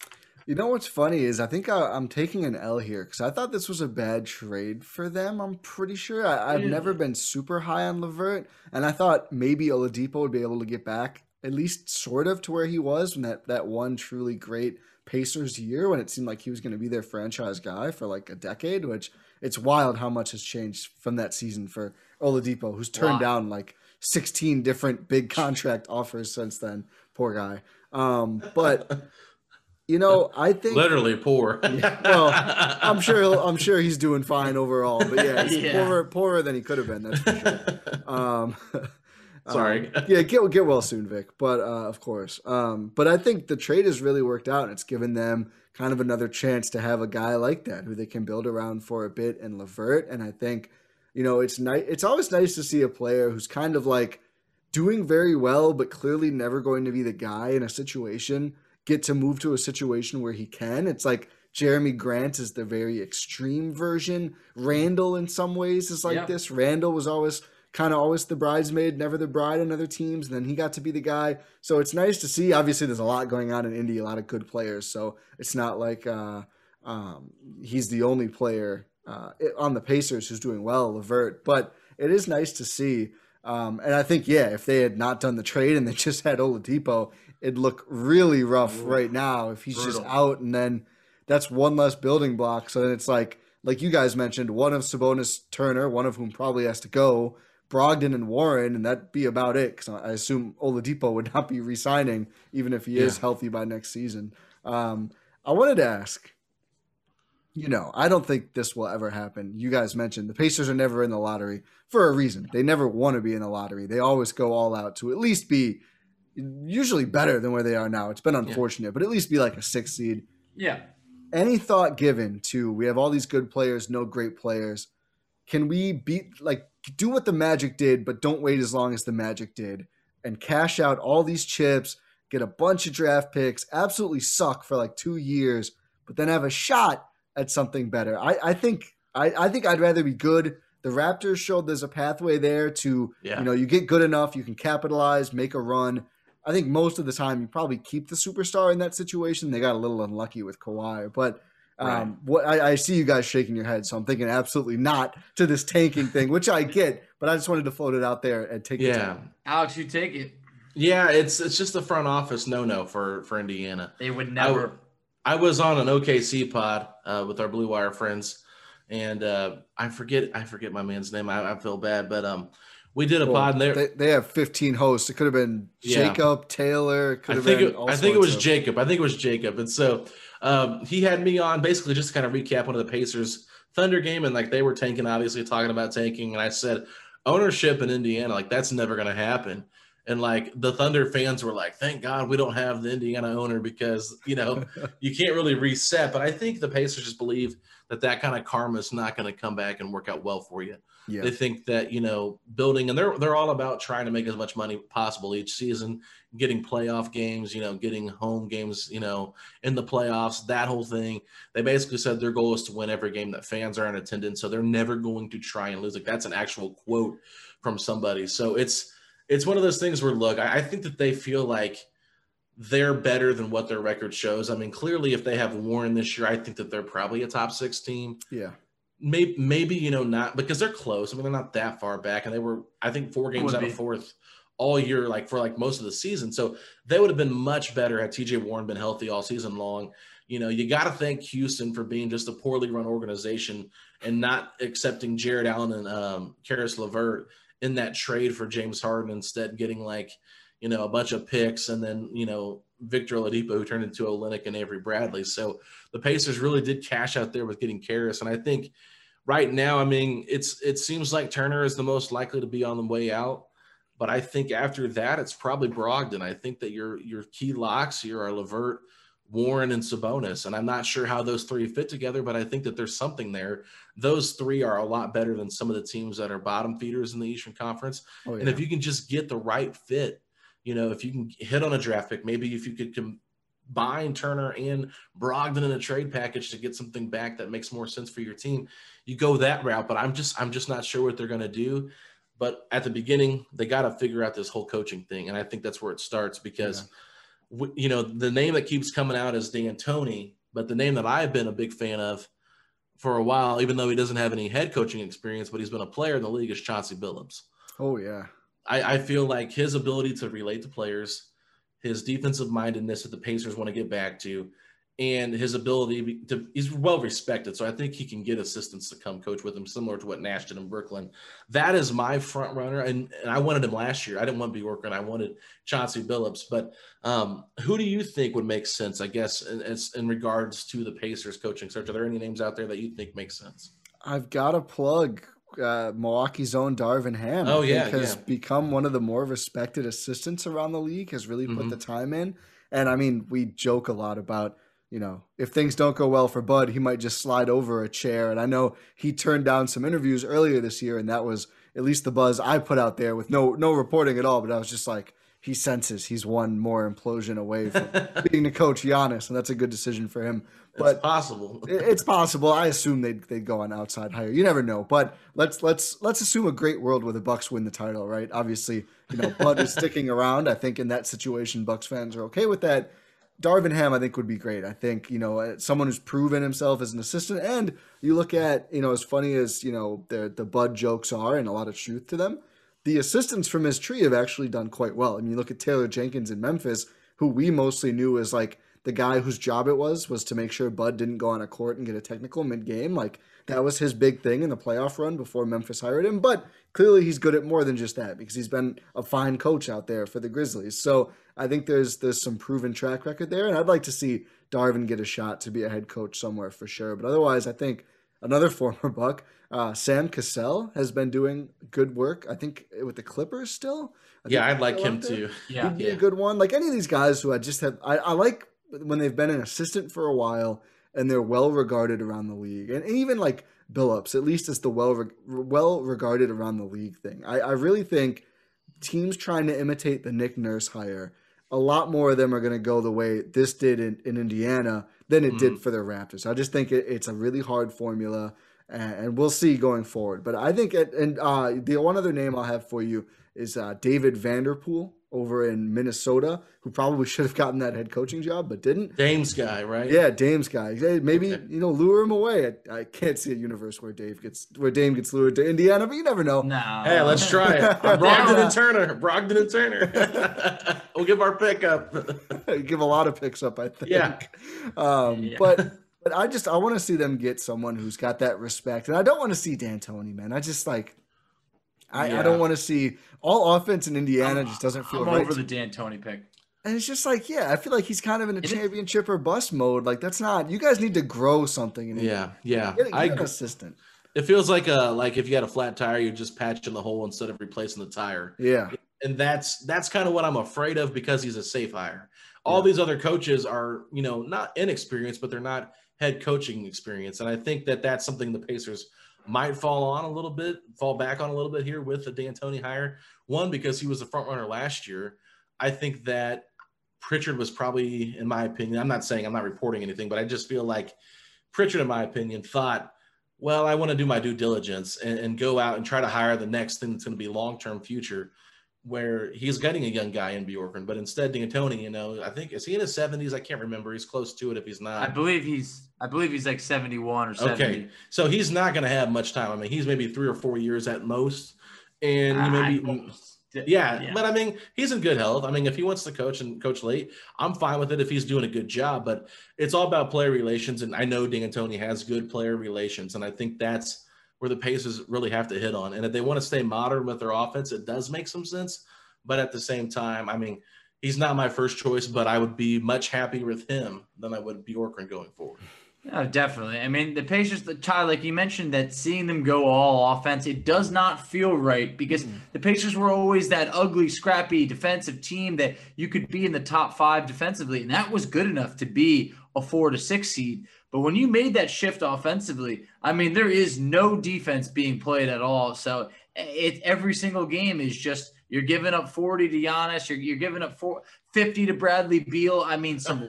You know what's funny is I think I, I'm taking an L here because I thought this was a bad trade for them. I'm pretty sure. I, I've Yeah. never been super high on LeVert, and I thought maybe Oladipo would be able to get back at least sort of to where he was in that, that one truly great Pacers year when it seemed like he was going to be their franchise guy for like a decade, which it's wild how much has changed from that season for Oladipo, who's turned Wow. down like sixteen different big contract offers since then. Poor guy. Um, but... You know, I think Literally poor. yeah, well, I'm sure he'll, I'm sure he's doing fine overall, but yeah, he's Yeah. poorer poorer than he could have been. That's for sure. Um, Sorry. um, yeah, get get well soon, Vic. But uh, of course, um, but I think the trade has really worked out. It's given them kind of another chance to have a guy like that who they can build around for a bit in LeVert. And I think, you know, it's nice. It's always nice to see a player who's kind of like doing very well, but clearly never going to be the guy in a situation, get to move to a situation where he can. It's like Jeremy Grant is the very extreme version. Randall in some ways is like Yeah. this. Randall was always kind of always the bridesmaid, never the bride in other teams. And then he got to be the guy. So it's nice to see. Obviously there's a lot going on in Indy, a lot of good players. So it's not like uh, um, he's the only player uh, on the Pacers who's doing well, LeVert. But it is nice to see. Um, and I think, yeah, if they had not done the trade and they just had Oladipo, it'd look really rough Ooh, right now if he's just brutal. out, and then that's one less building block. So then it's like, like you guys mentioned, one of Sabonis, Turner, one of whom probably has to go, Brogdon and Warren, and that'd be about it. Because I assume Oladipo would not be re-signing even if he is Yeah. healthy by next season. Um, I wanted to ask, you know, I don't think this will ever happen. You guys mentioned the Pacers are never in the lottery for a reason. They never want to be in the lottery. They always go all out to at least be usually better than where they are now. It's been unfortunate, but at least be like a six seed. Yeah. Any thought given to, we have all these good players, no great players. Can we beat, like, do what the Magic did, but don't wait as long as the Magic did and cash out all these chips, get a bunch of draft picks, absolutely suck for like two years, but then have a shot at something better? I, I think I, I think I'd rather be good. The Raptors showed there's a pathway there to, Yeah. you know, you get good enough, you can capitalize, make a run. I think most of the time you probably keep the superstar in that situation. They got a little unlucky with Kawhi, but um, Right. what I, I see you guys shaking your head, so I'm thinking absolutely not to this tanking thing, which I get, but I just wanted to float it out there and take the Yeah. time. Alex, you take it. Yeah, it's it's just the front office no-no for, for Indiana. They would I, never. w- I was on an O K C pod uh, with our Blue Wire friends, and uh, I forget I forget my man's name. I, I feel bad, but um, we did a Well, pod and there. they, they have fifteen hosts. It could have been Yeah. Jacob, Taylor. It could I have think been. it, all I think it was sorts of- Jacob. I think it was Jacob. And so um, he had me on basically just to kind of recap one of the Pacers Thunder game, and like they were tanking, obviously talking about tanking, and I said ownership in Indiana, like that's never going to happen. And like the Thunder fans were like, thank God we don't have the Indiana owner because, you know, you can't really reset. But I think the Pacers just believe that that kind of karma is not going to come back and work out well for you. Yeah. They think that, you know, building, and they're they're all about trying to make as much money possible each season, getting playoff games, you know, getting home games, you know, in the playoffs, that whole thing. They basically said their goal is to win every game that fans are in attendance. So they're never going to try and lose. Like that's an actual quote from somebody. So it's it's one of those things where, look, I, I think that they feel like they're better than what their record shows. I mean, clearly if they have Warren this year, I think that they're probably a top six team. Yeah. Maybe, maybe, you know, not because they're close. I mean, they're not that far back, and they were, I think, four games Would out be. of fourth all year, like for like most of the season. So they would have been much better had T J Warren been healthy all season long. You know, you got to thank Houston for being just a poorly run organization and not accepting Jared Allen and um, Karis LeVert in that trade for James Harden, instead getting like, you know, a bunch of picks and then, you know, Victor Oladipo, who turned into Olynyk and Avery Bradley. So the Pacers really did cash out there with getting Karis. And I think right now, I mean, it's it seems like Turner is the most likely to be on the way out. But I think after that, it's probably Brogdon. I think that your your key locks here are LeVert, Warren, and Sabonis. And I'm not sure how those three fit together, but I think that there's something there. Those three are a lot better than some of the teams that are bottom feeders in the Eastern Conference. Oh, yeah. And if you can just get the right fit, you know, if you can hit on a draft pick, maybe if you could combine Turner and Brogdon in a trade package to get something back that makes more sense for your team, you go that route. But I'm just I'm just not sure what they're going to do. But at the beginning, they got to figure out this whole coaching thing. And I think that's where it starts because you know, the name that keeps coming out is D'Antoni, but the name that I've been a big fan of for a while, even though he doesn't have any head coaching experience, but he's been a player in the league, is Chauncey Billups. Oh, yeah. I, I feel like his ability to relate to players, his defensive mindedness that the Pacers want to get back to, and his ability to – he's well respected. So I think he can get assistants to come coach with him, similar to what Nash did in Brooklyn. That is my front runner, and, and I wanted him last year. I didn't want Bjorkgren. I wanted Chauncey Billups. But um, who do you think would make sense, I guess, in, in regards to the Pacers coaching search? Are there any names out there that you think make sense? I've got to plug uh, Milwaukee's own Darvin Ham. Oh, yeah, I think has yeah. become one of the more respected assistants around the league, has really put Mm-hmm. the time in. And, I mean, we joke a lot about – you know, if things don't go well for Bud, he might just slide over a chair. And I know he turned down some interviews earlier this year, and that was at least the buzz I put out there with no no reporting at all. But I was just like, he senses he's one more implosion away from being the coach Giannis, and that's a good decision for him. But it's possible. It's possible. I assume they'd they'd go on outside hire. You never know. But let's let's let's assume a great world where the Bucks win the title, right? Obviously, you know, Bud is sticking around. I think in that situation, Bucks fans are okay with that. Darvin Ham, I think, would be great. I think, you know, someone who's proven himself as an assistant. And you look at, you know, as funny as, you know, the, the Bud jokes are and a lot of truth to them, the assistants from his tree have actually done quite well. I mean, you look at Taylor Jenkins in Memphis, who we mostly knew as, like, the guy whose job it was, was to make sure Bud didn't go on a court and get a technical mid-game. Like, that was his big thing in the playoff run before Memphis hired him. But clearly he's good at more than just that because he's been a fine coach out there for the Grizzlies. So I think there's there's some proven track record there. And I'd like to see Darvin get a shot to be a head coach somewhere for sure. But otherwise, I think another former Buck, uh, Sam Cassell, has been doing good work. I think with the Clippers still. I yeah, I'd like him too. Yeah, He'd be yeah. a good one. Like any of these guys who I just have, I, I like when they've been an assistant for a while and they're well regarded around the league. And even like Billups, at least it's the well well regarded around the league thing. I, I really think teams trying to imitate the Nick Nurse hire, a lot more of them are going to go the way this did in, in Indiana than it mm-hmm. did for the Raptors. I just think it, it's a really hard formula, and, and we'll see going forward. But I think, it, and uh, the one other name I'll have for you is uh, David Vanderpool over in Minnesota, who probably should have gotten that head coaching job, but didn't. Dame's guy, right? Yeah, Dame's guy. Hey, maybe, okay. you know, lure him away. I, I can't see a universe where Dave gets, where Dame gets lured to Indiana, but you never know. No. Hey, let's try it. Brogdon and Turner. Brogdon and Turner. We'll give our pick up. Give a lot of picks up, I think. Yeah. Um, yeah. But but I just, I want to see them get someone who's got that respect. And I don't want to see D'Antoni, man. I just like, I, yeah. I don't want to see all offense in Indiana. I'm, just doesn't feel I'm right. over the D'Antoni pick. And it's just like, yeah, I feel like he's kind of in a championship or bust mode. Like that's not. You guys need to grow something. In yeah, yeah. Get, get I an assistant. It feels like a like if you had a flat tire, you're just patching the hole instead of replacing the tire. Yeah, and that's that's kind of what I'm afraid of because he's a safe hire. All yeah. these other coaches are, you know, not inexperienced, but they're not head coaching experience, and I think that that's something the Pacers might fall on a little bit, fall back on a little bit here with the D'Antoni hire. One, because he was the front runner last year. I think that Pritchard was probably, in my opinion, I'm not saying I'm not reporting anything, but I just feel like Pritchard, in my opinion, thought, well, I want to do my due diligence and, and go out and try to hire the next thing that's going to be long-term future, where he's getting a young guy in Bjorkgren, but instead D'Antoni, you know, I think, is he in his seventies? I can't remember. He's close to it if he's not. I believe he's, I believe he's like seventy-one or seventy. Okay. So he's not going to have much time. I mean, he's maybe three or four years at most. And he maybe, yeah, yeah, but I mean, he's in good health. I mean, if he wants to coach and coach late, I'm fine with it if he's doing a good job, but it's all about player relations. And I know D'Antoni has good player relations. And I think that's where the Pacers really have to hit on. And if they want to stay modern with their offense, it does make some sense. But at the same time, I mean, he's not my first choice, but I would be much happier with him than I would Bjorkgren going forward. Oh, definitely. I mean, the Pacers, the Ty, like you mentioned, that seeing them go all offense, it does not feel right because mm. the Pacers were always that ugly, scrappy defensive team that you could be in the top five defensively, and that was good enough to be a four to six seed. But when you made that shift offensively, I mean, there is no defense being played at all. So it every single game is just you're giving up forty to Giannis, you're you're giving up four, fifty to Bradley Beal. I mean, some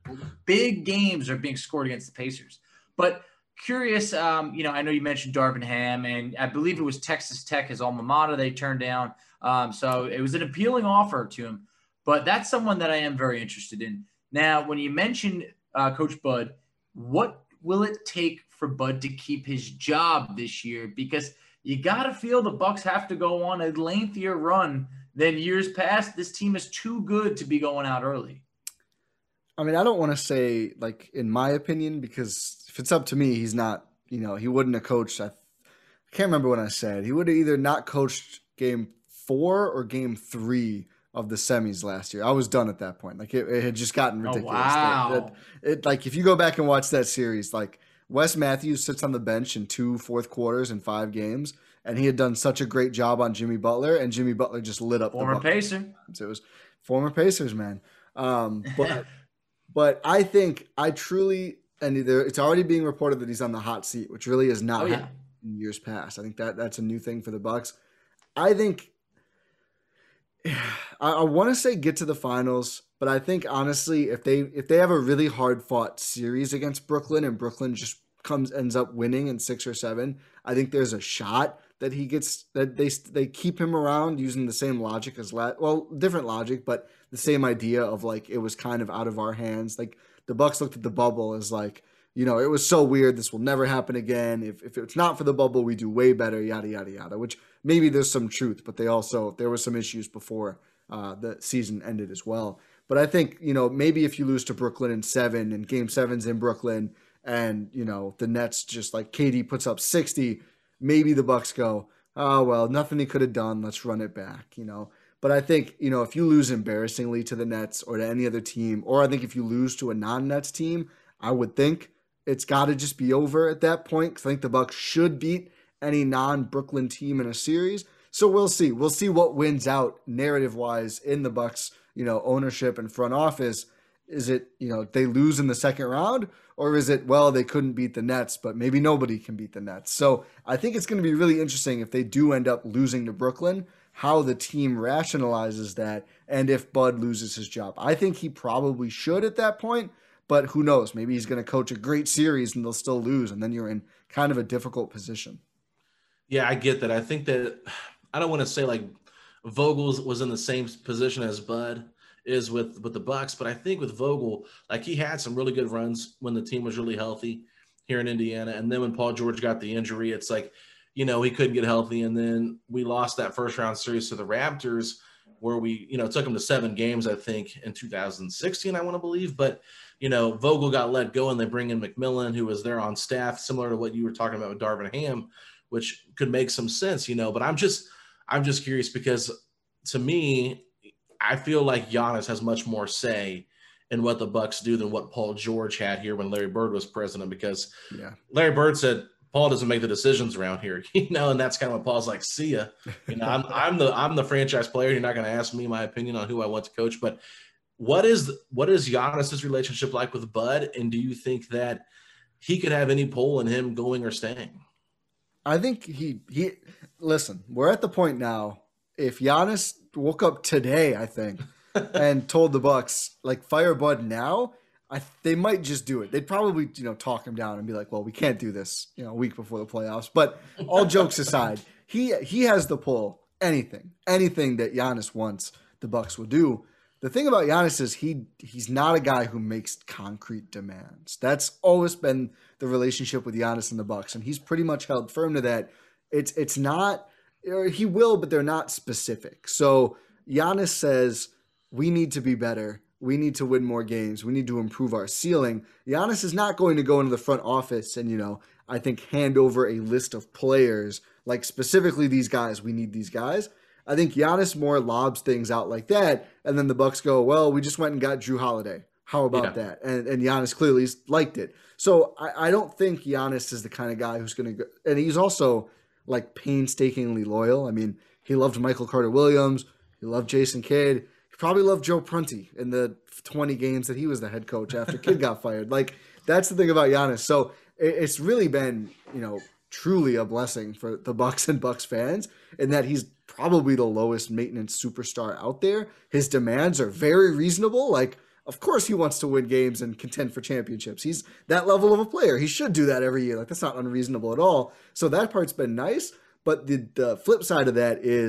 big games are being scored against the Pacers. But curious, um, you know, I know you mentioned Darvin Ham, and I believe it was Texas Tech, his alma mater, they turned down. Um, so it was an appealing offer to him. But that's someone that I am very interested in. Now, when you mentioned uh, Coach Bud, what will it take for Bud to keep his job this year? Because you got to feel the Bucks have to go on a lengthier run than years past. This team is too good to be going out early. I mean, I don't want to say, like, in my opinion, because if it's up to me, he's not, you know, he wouldn't have coached. I, I can't remember what I said. He would have either not coached game four or game three of the semis last year. I was done at that point. Like, it, it had just gotten ridiculous. Oh, wow. That, that, it, like, if you go back and watch that series, like, Wes Matthews sits on the bench in two fourth quarters in five games, and he had done such a great job on Jimmy Butler, and Jimmy Butler just lit up former the Pacer. So it was former Pacers, man. Um, but but I think I truly, and either it's already being reported that he's on the hot seat, which really is not oh, yeah. happened in years past. I think that that's a new thing for the Bucks. I think I, I want to say get to the finals, but I think honestly, if they if they have a really hard fought series against Brooklyn and Brooklyn just comes ends up winning in six or seven, I think there's a shot that he gets that they they keep him around using the same logic as la- well different logic, but the same idea of like it was kind of out of our hands. Like the Bucks looked at the bubble as like, you know, it was so weird. This will never happen again. If if it's not for the bubble, we do way better. Yada yada yada. Which maybe there's some truth, but they also there were some issues before uh, the season ended as well. But I think, you know, maybe if you lose to Brooklyn in seven and Game Seven's in Brooklyn, and you know the Nets just like K D puts up sixty, maybe the Bucks go, oh well, nothing he could have done. Let's run it back, you know. But I think, you know, if you lose embarrassingly to the Nets or to any other team, or I think if you lose to a non-Nets team, I would think it's got to just be over at that point, because I think the Bucks should beat any non-Brooklyn team in a series. So we'll see. We'll see what wins out narrative-wise in the Bucks, you know, ownership and front office. Is it, you know, they lose in the second round, or is it, well, they couldn't beat the Nets, but maybe nobody can beat the Nets? So I think it's going to be really interesting if they do end up losing to Brooklyn, how the team rationalizes that, and if Bud loses his job. I think he probably should at that point, but who knows? Maybe he's going to coach a great series and they'll still lose, and then you're in kind of a difficult position. Yeah, I get that. I think that I don't want to say like Vogel was in the same position as Bud is with, with the Bucks, but I think with Vogel, like he had some really good runs when the team was really healthy here in Indiana. And then when Paul George got the injury, it's like, you know, he couldn't get healthy. And then we lost that first round series to the Raptors where we, you know, took them to seven games, I think, in two thousand sixteen, I want to believe. But, you know, Vogel got let go and they bring in McMillan, who was there on staff, similar to what you were talking about with Darvin Ham, which could make some sense, you know. But I'm just, I'm just curious because to me, I feel like Giannis has much more say in what the Bucks do than what Paul George had here when Larry Bird was president, because yeah. Larry Bird said, Paul doesn't make the decisions around here, you know, and that's kind of what Paul's like, see ya. You know, I'm I'm the I'm the franchise player. You're not going to ask me my opinion on who I want to coach. But what is what is Giannis's relationship like with Bud? And do you think that he could have any pull in him going or staying? I think he he listen, we're at the point now. If Giannis woke up today, I think, and told the Bucks, like, fire Bud now, I, they might just do it. They'd probably, you know, talk him down and be like, well, we can't do this, you know, a week before the playoffs. But all jokes aside, he he has the pull. Anything, anything that Giannis wants, the Bucks will do. The thing about Giannis is he he's not a guy who makes concrete demands. That's always been the relationship with Giannis and the Bucks, and he's pretty much held firm to that. It's it's not, or he will, but they're not specific. So Giannis says, we need to be better. We need to win more games. We need to improve our ceiling. Giannis is not going to go into the front office and, you know, I think hand over a list of players, like specifically these guys, we need these guys. I think Giannis more lobs things out like that, and then the Bucks go, well, we just went and got Drew Holiday. How about yeah. that? And and Giannis clearly liked it. So I, I don't think Giannis is the kind of guy who's going to go, and he's also like painstakingly loyal. I mean, he loved Michael Carter-Williams. He loved Jason Kidd. He probably loved Joe Prunty in the twenty games that he was the head coach after Kidd got fired. Like, that's the thing about Giannis. So it, it's really been, you know, truly a blessing for the Bucks and Bucks fans in that he's probably the lowest maintenance superstar out there. His demands are very reasonable. Like, of course he wants to win games and contend for championships. He's that level of a player. He should do that every year. Like, that's not unreasonable at all. So that part's been nice. But the, the flip side of that is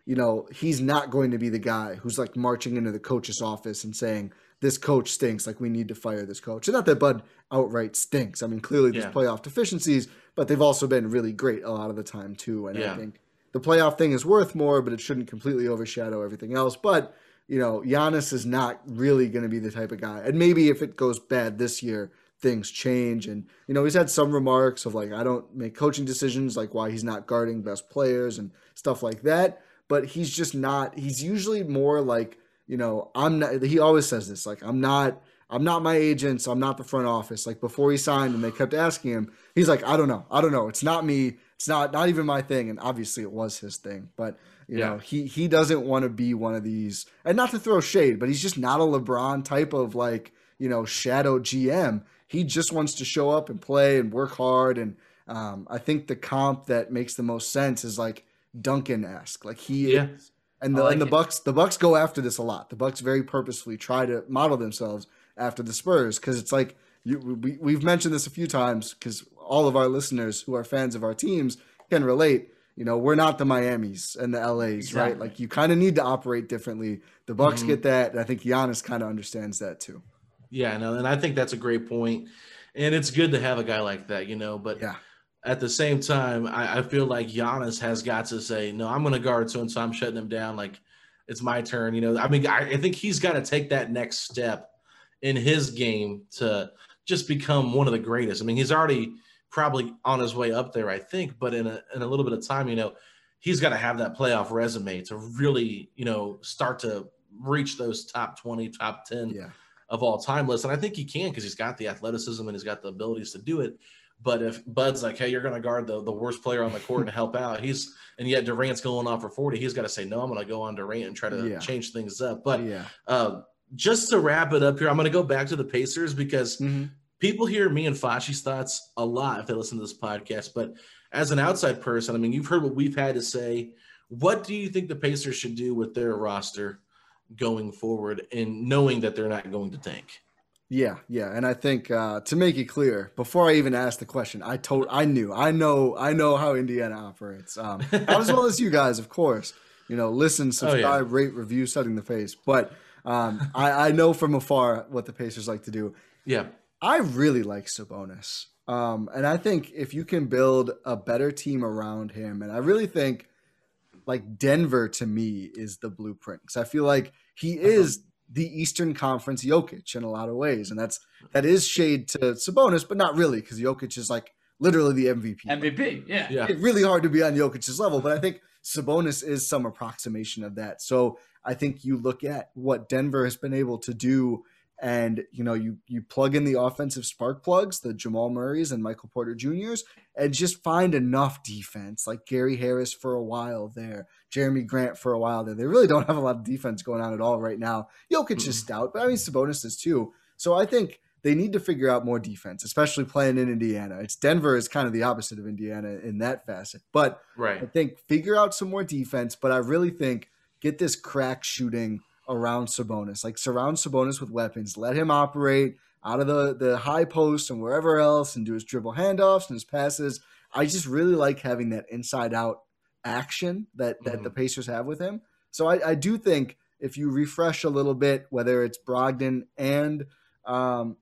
you know, he's not going to be the guy who's like marching into the coach's office and saying, this coach stinks, like we need to fire this coach. And not that Bud outright stinks. I mean, clearly there's Yeah. playoff deficiencies, but they've also been really great a lot of the time too. And Yeah. I think the playoff thing is worth more, but it shouldn't completely overshadow everything else. But, you know, Giannis is not really going to be the type of guy. And maybe if it goes bad this year, things change. And, you know, he's had some remarks of like, I don't make coaching decisions, like why he's not guarding best players and stuff like that. But he's just not, he's usually more like, you know, I'm not, he always says this, like, I'm not, I'm not my agent, so I'm not the front office. Like before he signed and they kept asking him, he's like, I don't know. I don't know. It's not me. It's not, not even my thing. And obviously it was his thing, but you Yeah. know, he, he doesn't want to be one of these, and not to throw shade, but he's just not a LeBron type of like, you know, shadow G M. He just wants to show up and play and work hard. And um, I think the comp that makes the most sense is like Duncan-esque. Like he Yeah. is. And the, I like and the it. Bucks, the Bucks go after this a lot. The Bucks very purposefully try to model themselves after the Spurs because it's like you, we we've mentioned this a few times because all of our listeners who are fans of our teams can relate. You know, we're not the Miamis and the L As, Exactly. right? Like you kind of need to operate differently. The Bucks Mhm. get that, and I think Giannis kind of understands that too. Yeah, no, and I think that's a great point. And it's good to have a guy like that, you know, but Yeah, at the same time, I, I feel like Giannis has got to say, no, I'm going to guard so and so. I'm shutting him down. Like it's my turn. You know, I mean, I, I think he's got to take that next step in his game to just become one of the greatest. I mean, he's already probably on his way up there, I think, but in a, in a little bit of time, you know, he's got to have that playoff resume to really, you know, start to reach those top twenty, top ten yeah, of all time lists. And I think he can because he's got the athleticism and he's got the abilities to do it. But if Bud's like, hey, you're going to guard the, the worst player on the court and help out, he's and yet Durant's going on for forty, he's got to say, no, I'm going to go on Durant and try to Yeah. change things up. But yeah. uh, just to wrap it up here, I'm going to go back to the Pacers because Mhm. people hear me and Fachi's thoughts a lot if they listen to this podcast. But as an outside person, I mean, you've heard what we've had to say. What do you think the Pacers should do with their roster going forward and knowing that they're not going to tank? Yeah, yeah, and I think uh, to make it clear, before I even asked the question, I told, I knew, I know, I know how Indiana operates. Um, not as well as you guys, of course. You know, listen, subscribe, rate, review, setting the pace. But um, I, I know from afar what the Pacers like to do. Yeah. I really like Sabonis, um, and I think if you can build a better team around him, and I really think like Denver to me is the blueprint because I feel like he is the Eastern Conference Jokic in a lot of ways. And that's, that is shade to Sabonis, but not really because Jokic is like literally the M V P. M V P, yeah. Yeah. It's really hard to be on Jokic's level, but I think Sabonis is some approximation of that. So I think you look at what Denver has been able to do and, you know, you, you plug in the offensive spark plugs, the Jamal Murrays and Michael Porter Juniors, and just find enough defense like Gary Harris for a while there, Jeremy Grant for a while there. They really don't have a lot of defense going on at all right now. Jokic mm-hmm. is stout, but I mean, Sabonis is too. So I think they need to figure out more defense, especially playing in Indiana. It's Denver is kind of the opposite of Indiana in that facet, but Right. I think figure out some more defense, but I really think get this crack shooting around Sabonis, like surround Sabonis with weapons, let him operate out of the, the high post and wherever else and do his dribble handoffs and his passes. I just really like having that inside out action that, that Mhm. the Pacers have with him. So I, I do think if you refresh a little bit, whether it's Brogdon and um,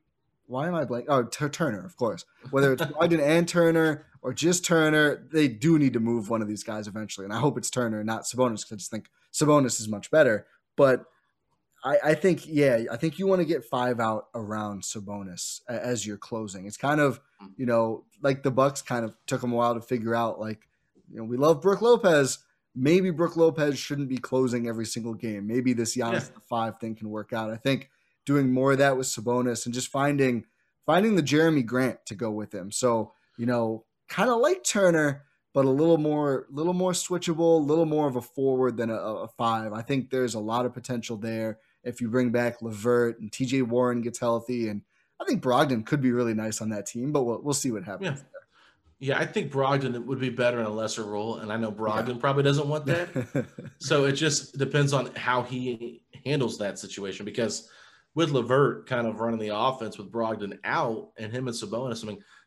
why am I blank? Oh, T- Turner, of course. Whether it's Brogdon and Turner or just Turner, they do need to move one of these guys eventually. And I hope it's Turner, not Sabonis, because I just think Sabonis is much better. But I, I think, yeah, I think you want to get five out around Sabonis as you're closing. It's kind of, you know, like the Bucks kind of took them a while to figure out, like, you know, we love Brook Lopez. Maybe Brook Lopez shouldn't be closing every single game. Maybe this Giannis Yeah. the five thing can work out. I think doing more of that with Sabonis and just finding finding the Jeremy Grant to go with him. So, you know, kind of like Turner, but a little more, little more switchable, a little more of a forward than a, a five. I think there's a lot of potential there if you bring back LeVert and T J Warren gets healthy. And I think Brogdon could be really nice on that team, but we'll, we'll see what happens. Yeah. Yeah, I think Brogdon would be better in a lesser role, and I know Brogdon yeah. probably doesn't want that. So it just depends on how he handles that situation because with LeVert kind of running the offense with Brogdon out and him and Sabonis, I mean,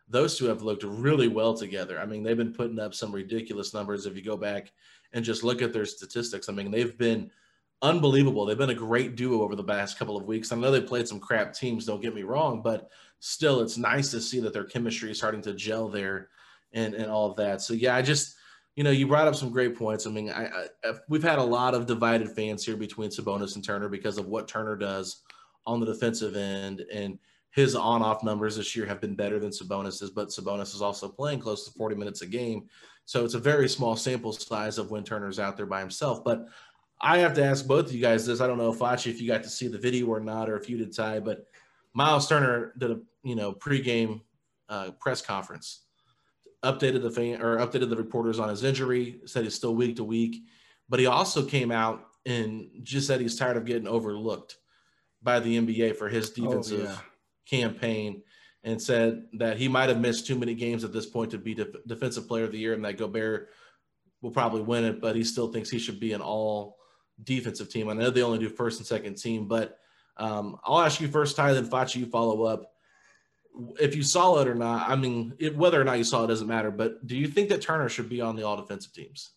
those two have looked really well together. I mean, they've been putting up some ridiculous numbers if you go back and just look at their statistics. I mean, they've been unbelievable. They've been a great duo over the past couple of weeks. I know they played some crap teams, don't get me wrong, but still it's nice to see that their chemistry is starting to gel there and, and all of that. So, yeah, I just – you know, you brought up some great points. I mean, I, I, we've had a lot of divided fans here between Sabonis and Turner because of what Turner does on the defensive end, and his on-off numbers this year have been better than Sabonis's, but Sabonis is also playing close to forty minutes a game. So it's a very small sample size of when Turner's out there by himself. But I have to ask both of you guys this. I don't know, Facci, if you got to see the video or not, or if you did, Ty, but Miles Turner did a, you know, pregame uh, press conference. Updated the fan or updated the reporters on his injury, said he's still week to week, but he also came out and just said he's tired of getting overlooked by the N B A for his defensive oh, yeah. campaign, and said that he might have missed too many games at this point to be def- defensive player of the year, and that Gobert will probably win it, but he still thinks he should be an all defensive team. I know they only do first and second team, but um, I'll ask you first, Ty, then Facci, you follow up. If you saw it or not, I mean, it, whether or not you saw it doesn't matter, but do you think that Turner should be on the all defensive teams?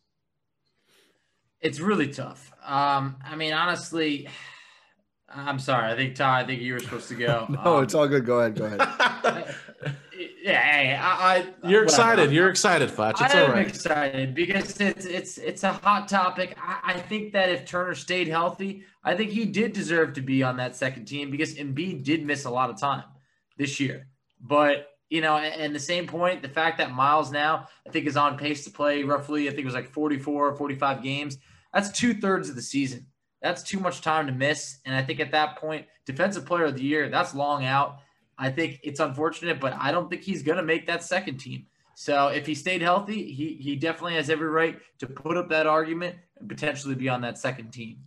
It's really tough. Um, I mean, honestly, I'm sorry. I think, Ty, I think you were supposed to go. no, um, it's all good. Go ahead. Go ahead. yeah, hey, I, I, You're whatever. excited. You're excited, Facci. It's I all am right. excited because it's it's it's a hot topic. I, I think that if Turner stayed healthy, I think he did deserve to be on that second team because Embiid did miss a lot of time this year. But, you know, and the same point, the fact that Miles now, I think, is on pace to play roughly, I think it was like forty-four or forty-five games. That's two-thirds of the season. That's too much time to miss. And I think at that point, defensive player of the year, that's long out. I think it's unfortunate, but I don't think he's going to make that second team. So if he stayed healthy, he he definitely has every right to put up that argument and potentially be on that second team.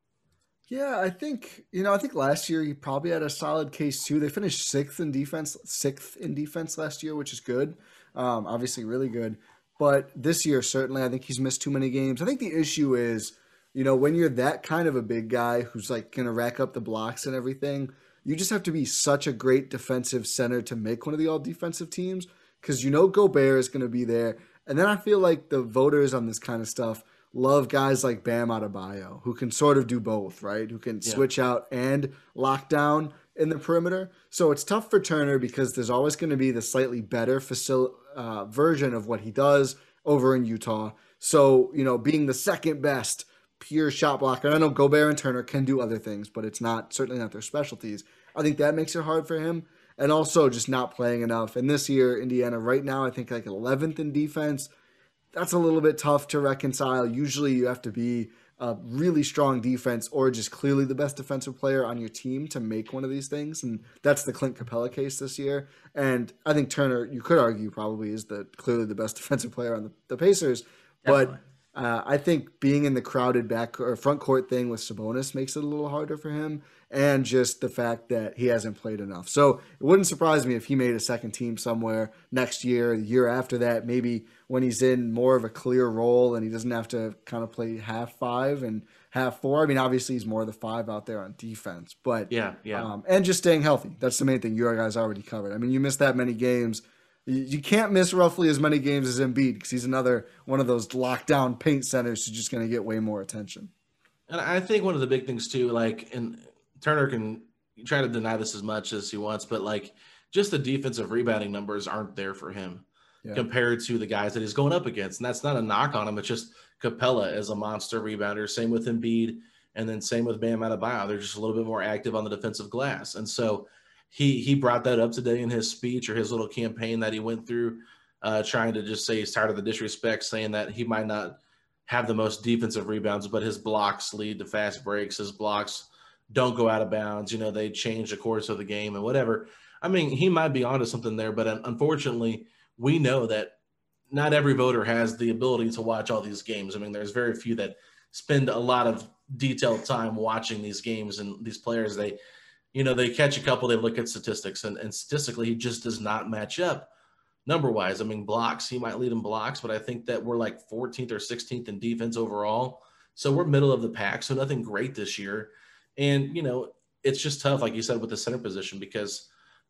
Yeah, I think, you know, I think last year he probably had a solid case too. They finished sixth in defense, sixth in defense last year, which is good. Um, obviously really good. But this year, certainly, I think he's missed too many games. I think the issue is, you know, when you're that kind of a big guy who's like going to rack up the blocks and everything, you just have to be such a great defensive center to make one of the all defensive teams because you know Gobert is going to be there. And then I feel like the voters on this kind of stuff love guys like Bam Adebayo, who can sort of do both, right? Who can yeah. switch out and lock down in the perimeter. So it's tough for Turner because there's always going to be the slightly better facil- uh, version of what he does over in Utah. So, you know, being the second best pure shot blocker, I know Gobert and Turner can do other things, but it's not certainly not their specialties. I think that makes it hard for him. And also just not playing enough. And this year, Indiana right now, I think like eleventh in defense. That's a little bit tough to reconcile. Usually you have to be a really strong defense or just clearly the best defensive player on your team to make one of these things. And that's the Clint Capella case this year. And I think Turner, you could argue, probably is the clearly the best defensive player on the, the Pacers. Definitely. But uh, I think being in the crowded back or front court thing with Sabonis makes it a little harder for him. And just the fact that he hasn't played enough. So it wouldn't surprise me if he made a second team somewhere next year, the year after that, maybe when he's in more of a clear role and he doesn't have to kind of play half five and half four. I mean, obviously he's more the five out there on defense, but yeah, yeah. Um, and just staying healthy. That's the main thing you guys already covered. I mean, you miss that many games. You can't miss roughly as many games as Embiid because he's another one of those lockdown paint centers who's just going to get way more attention. And I think one of the big things too, like, and Turner can try to deny this as much as he wants, but like just the defensive rebounding numbers aren't there for him yeah. compared to the guys that he's going up against. And that's not a knock on him. It's just Capella is a monster rebounder. Same with Embiid. And then same with Bam Adebayo. They're just a little bit more active on the defensive glass. And so he, he brought that up today in his speech or his little campaign that he went through, uh, trying to just say he's tired of the disrespect, saying that he might not have the most defensive rebounds, but his blocks lead to fast breaks. His blocks don't go out of bounds. You know, they change the course of the game and whatever. I mean, he might be onto something there, but unfortunately, we know that not every voter has the ability to watch all these games. I mean, there's very few that spend a lot of detailed time watching these games, and these players, they, you know, they catch a couple, they look at statistics, and, and statistically, he just does not match up number-wise. I mean, blocks, he might lead in blocks, but I think that we're like fourteenth or sixteenth in defense overall. So we're middle of the pack, so nothing great this year. And, you know, it's just tough, like you said, with the center position, because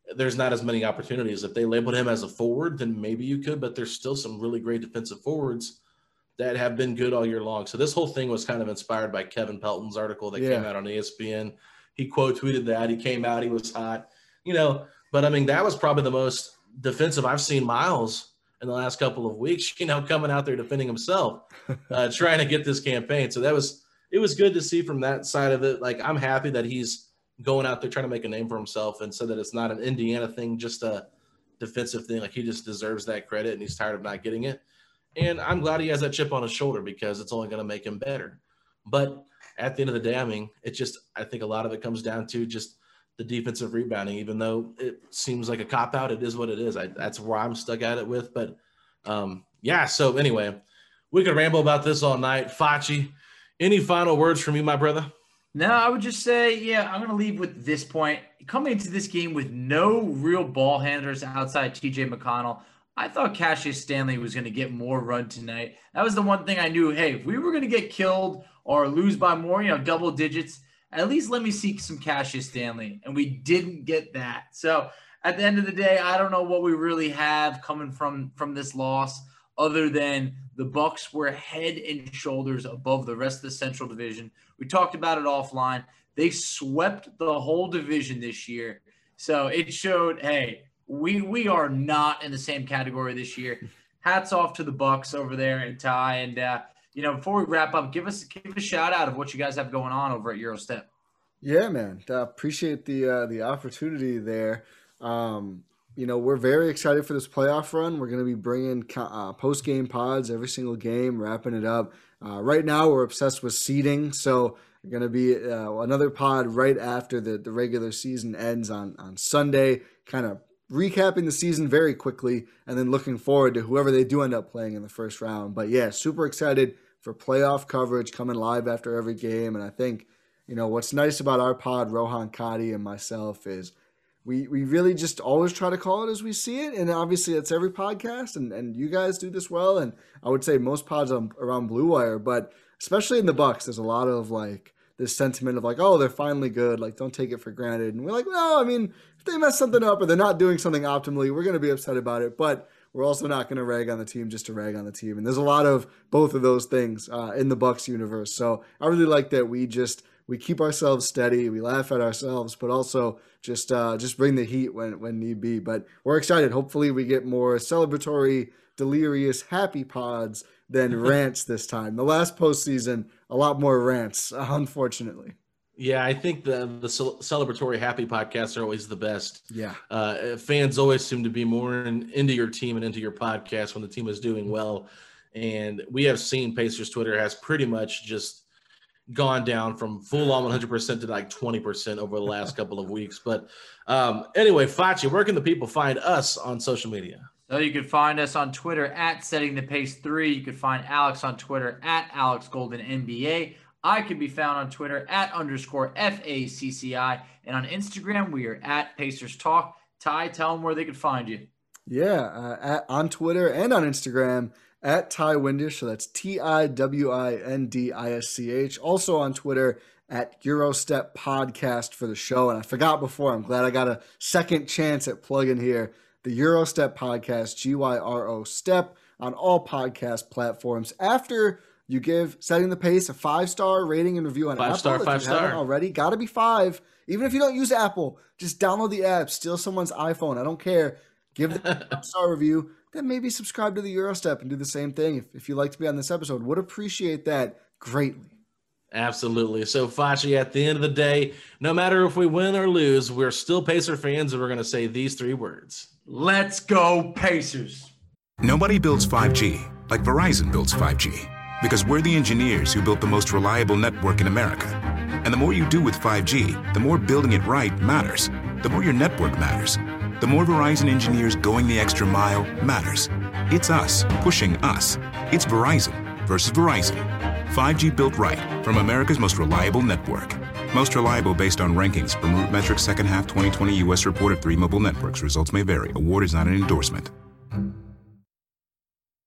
there's not as many opportunities. If they labeled him as a forward, then maybe you could, but there's still some really great defensive forwards that have been good all year long. So this whole thing was kind of inspired by Kevin Pelton's article that yeah. came out on E S P N. He quote tweeted that. He came out, he was hot, you know, but I mean, that was probably the most defensive I've seen Miles in the last couple of weeks, you know, coming out there defending himself, uh, trying to get this campaign. So that was, it was good to see from that side of it. Like, I'm happy that he's going out there trying to make a name for himself, and so that it's not an Indiana thing, just a defensive thing. Like, he just deserves that credit, and he's tired of not getting it. And I'm glad he has that chip on his shoulder, because it's only going to make him better. But at the end of the day, I mean, it just, I think a lot of it comes down to just the defensive rebounding. Even though it seems like a cop-out, it is what it is. I, that's where I'm stuck at it with. But, um, yeah, so anyway, we could ramble about this all night. Facci, any final words from you, my brother? No, I would just say, yeah, I'm going to leave with this point. Coming into this game with no real ball handlers outside T J McConnell, I thought Cassius Stanley was going to get more run tonight. That was the one thing I knew. Hey, if we were going to get killed or lose by more, you know, double digits, at least let me see some Cassius Stanley. And we didn't get that. So at the end of the day, I don't know what we really have coming from, from this loss, other than the Bucks were head and shoulders above the rest of the Central Division. We talked about it offline. They swept the whole division this year. So it showed, hey, we we are not in the same category this year. Hats off to the Bucks over there and Ty. And, uh, you know, before we wrap up, give us give a shout out of what you guys have going on over at Eurostep. Yeah, man. Uh, appreciate the uh, the opportunity there. Um, you know, we're very excited for this playoff run. We're going to be bringing uh, post-game pods every single game, wrapping it up. Uh, right now, we're obsessed with seeding, so we're going to be uh, another pod right after the, the regular season ends on, on Sunday, kind of recapping the season very quickly, and then looking forward to whoever they do end up playing in the first round. But, yeah, super excited for playoff coverage coming live after every game. And I think, you know, what's nice about our pod, Rohan Kadi and myself, is We we really just always try to call it as we see it, and obviously it's every podcast, and, and you guys do this well, and I would say most pods on, around Blue Wire, but especially in the Bucks, there's a lot of like this sentiment of like, oh, they're finally good, like don't take it for granted, and we're like, no, I mean, if they mess something up or they're not doing something optimally, we're going to be upset about it, but we're also not going to rag on the team just to rag on the team, and there's a lot of both of those things uh, in the Bucks universe, so I really like that we just we keep ourselves steady, we laugh at ourselves, but also just uh, just bring the heat when, when need be. But we're excited. Hopefully we get more celebratory, delirious, happy pods than rants this time. The last postseason, a lot more rants, unfortunately. Yeah, I think the the celebratory happy podcasts are always the best. Yeah. Uh, fans always seem to be more in, into your team and into your podcast when the team is doing well. And we have seen Pacers Twitter has pretty much just gone down from full on one hundred percent to like twenty percent over the last couple of weeks. But um, anyway, Facci, where can the people find us on social media? So you can find us on Twitter at Setting the Pace three. You can find Alex on Twitter at Alex Golden N B A. I can be found on Twitter at underscore F A C C I. And on Instagram, we are at Pacers Talk. Ty, tell them where they can find you. Yeah, uh, at, on Twitter and on Instagram, at Ty Windisch, so that's T I W I N D I S C H. Also on Twitter at Eurostep Podcast for the show. And I forgot before, I'm glad I got a second chance at plugging here. The Eurostep Podcast, G Y R O Step, on all podcast platforms. After you give Setting the Pace a five-star rating and review on five Apple, star, if five you star. haven't already, got to be five. Even if you don't use Apple, just download the app, steal someone's iPhone. I don't care. Give the five-star review. Then maybe subscribe to the Eurostep and do the same thing. If, if you'd like to be on this episode, would appreciate that greatly. Absolutely. So, Facci, at the end of the day, no matter if we win or lose, we're still Pacer fans, and we're going to say these three words. Let's go, Pacers. Nobody builds five G like Verizon builds five G, because we're the engineers who built the most reliable network in America. And the more you do with five G, the more building it right matters. The more your network matters. The more Verizon engineers going the extra mile matters. It's us pushing us. It's Verizon versus Verizon. five G built right from America's most reliable network. Most reliable based on rankings from RootMetrics second half twenty twenty U S report of three mobile networks. Results may vary. Award is not an endorsement.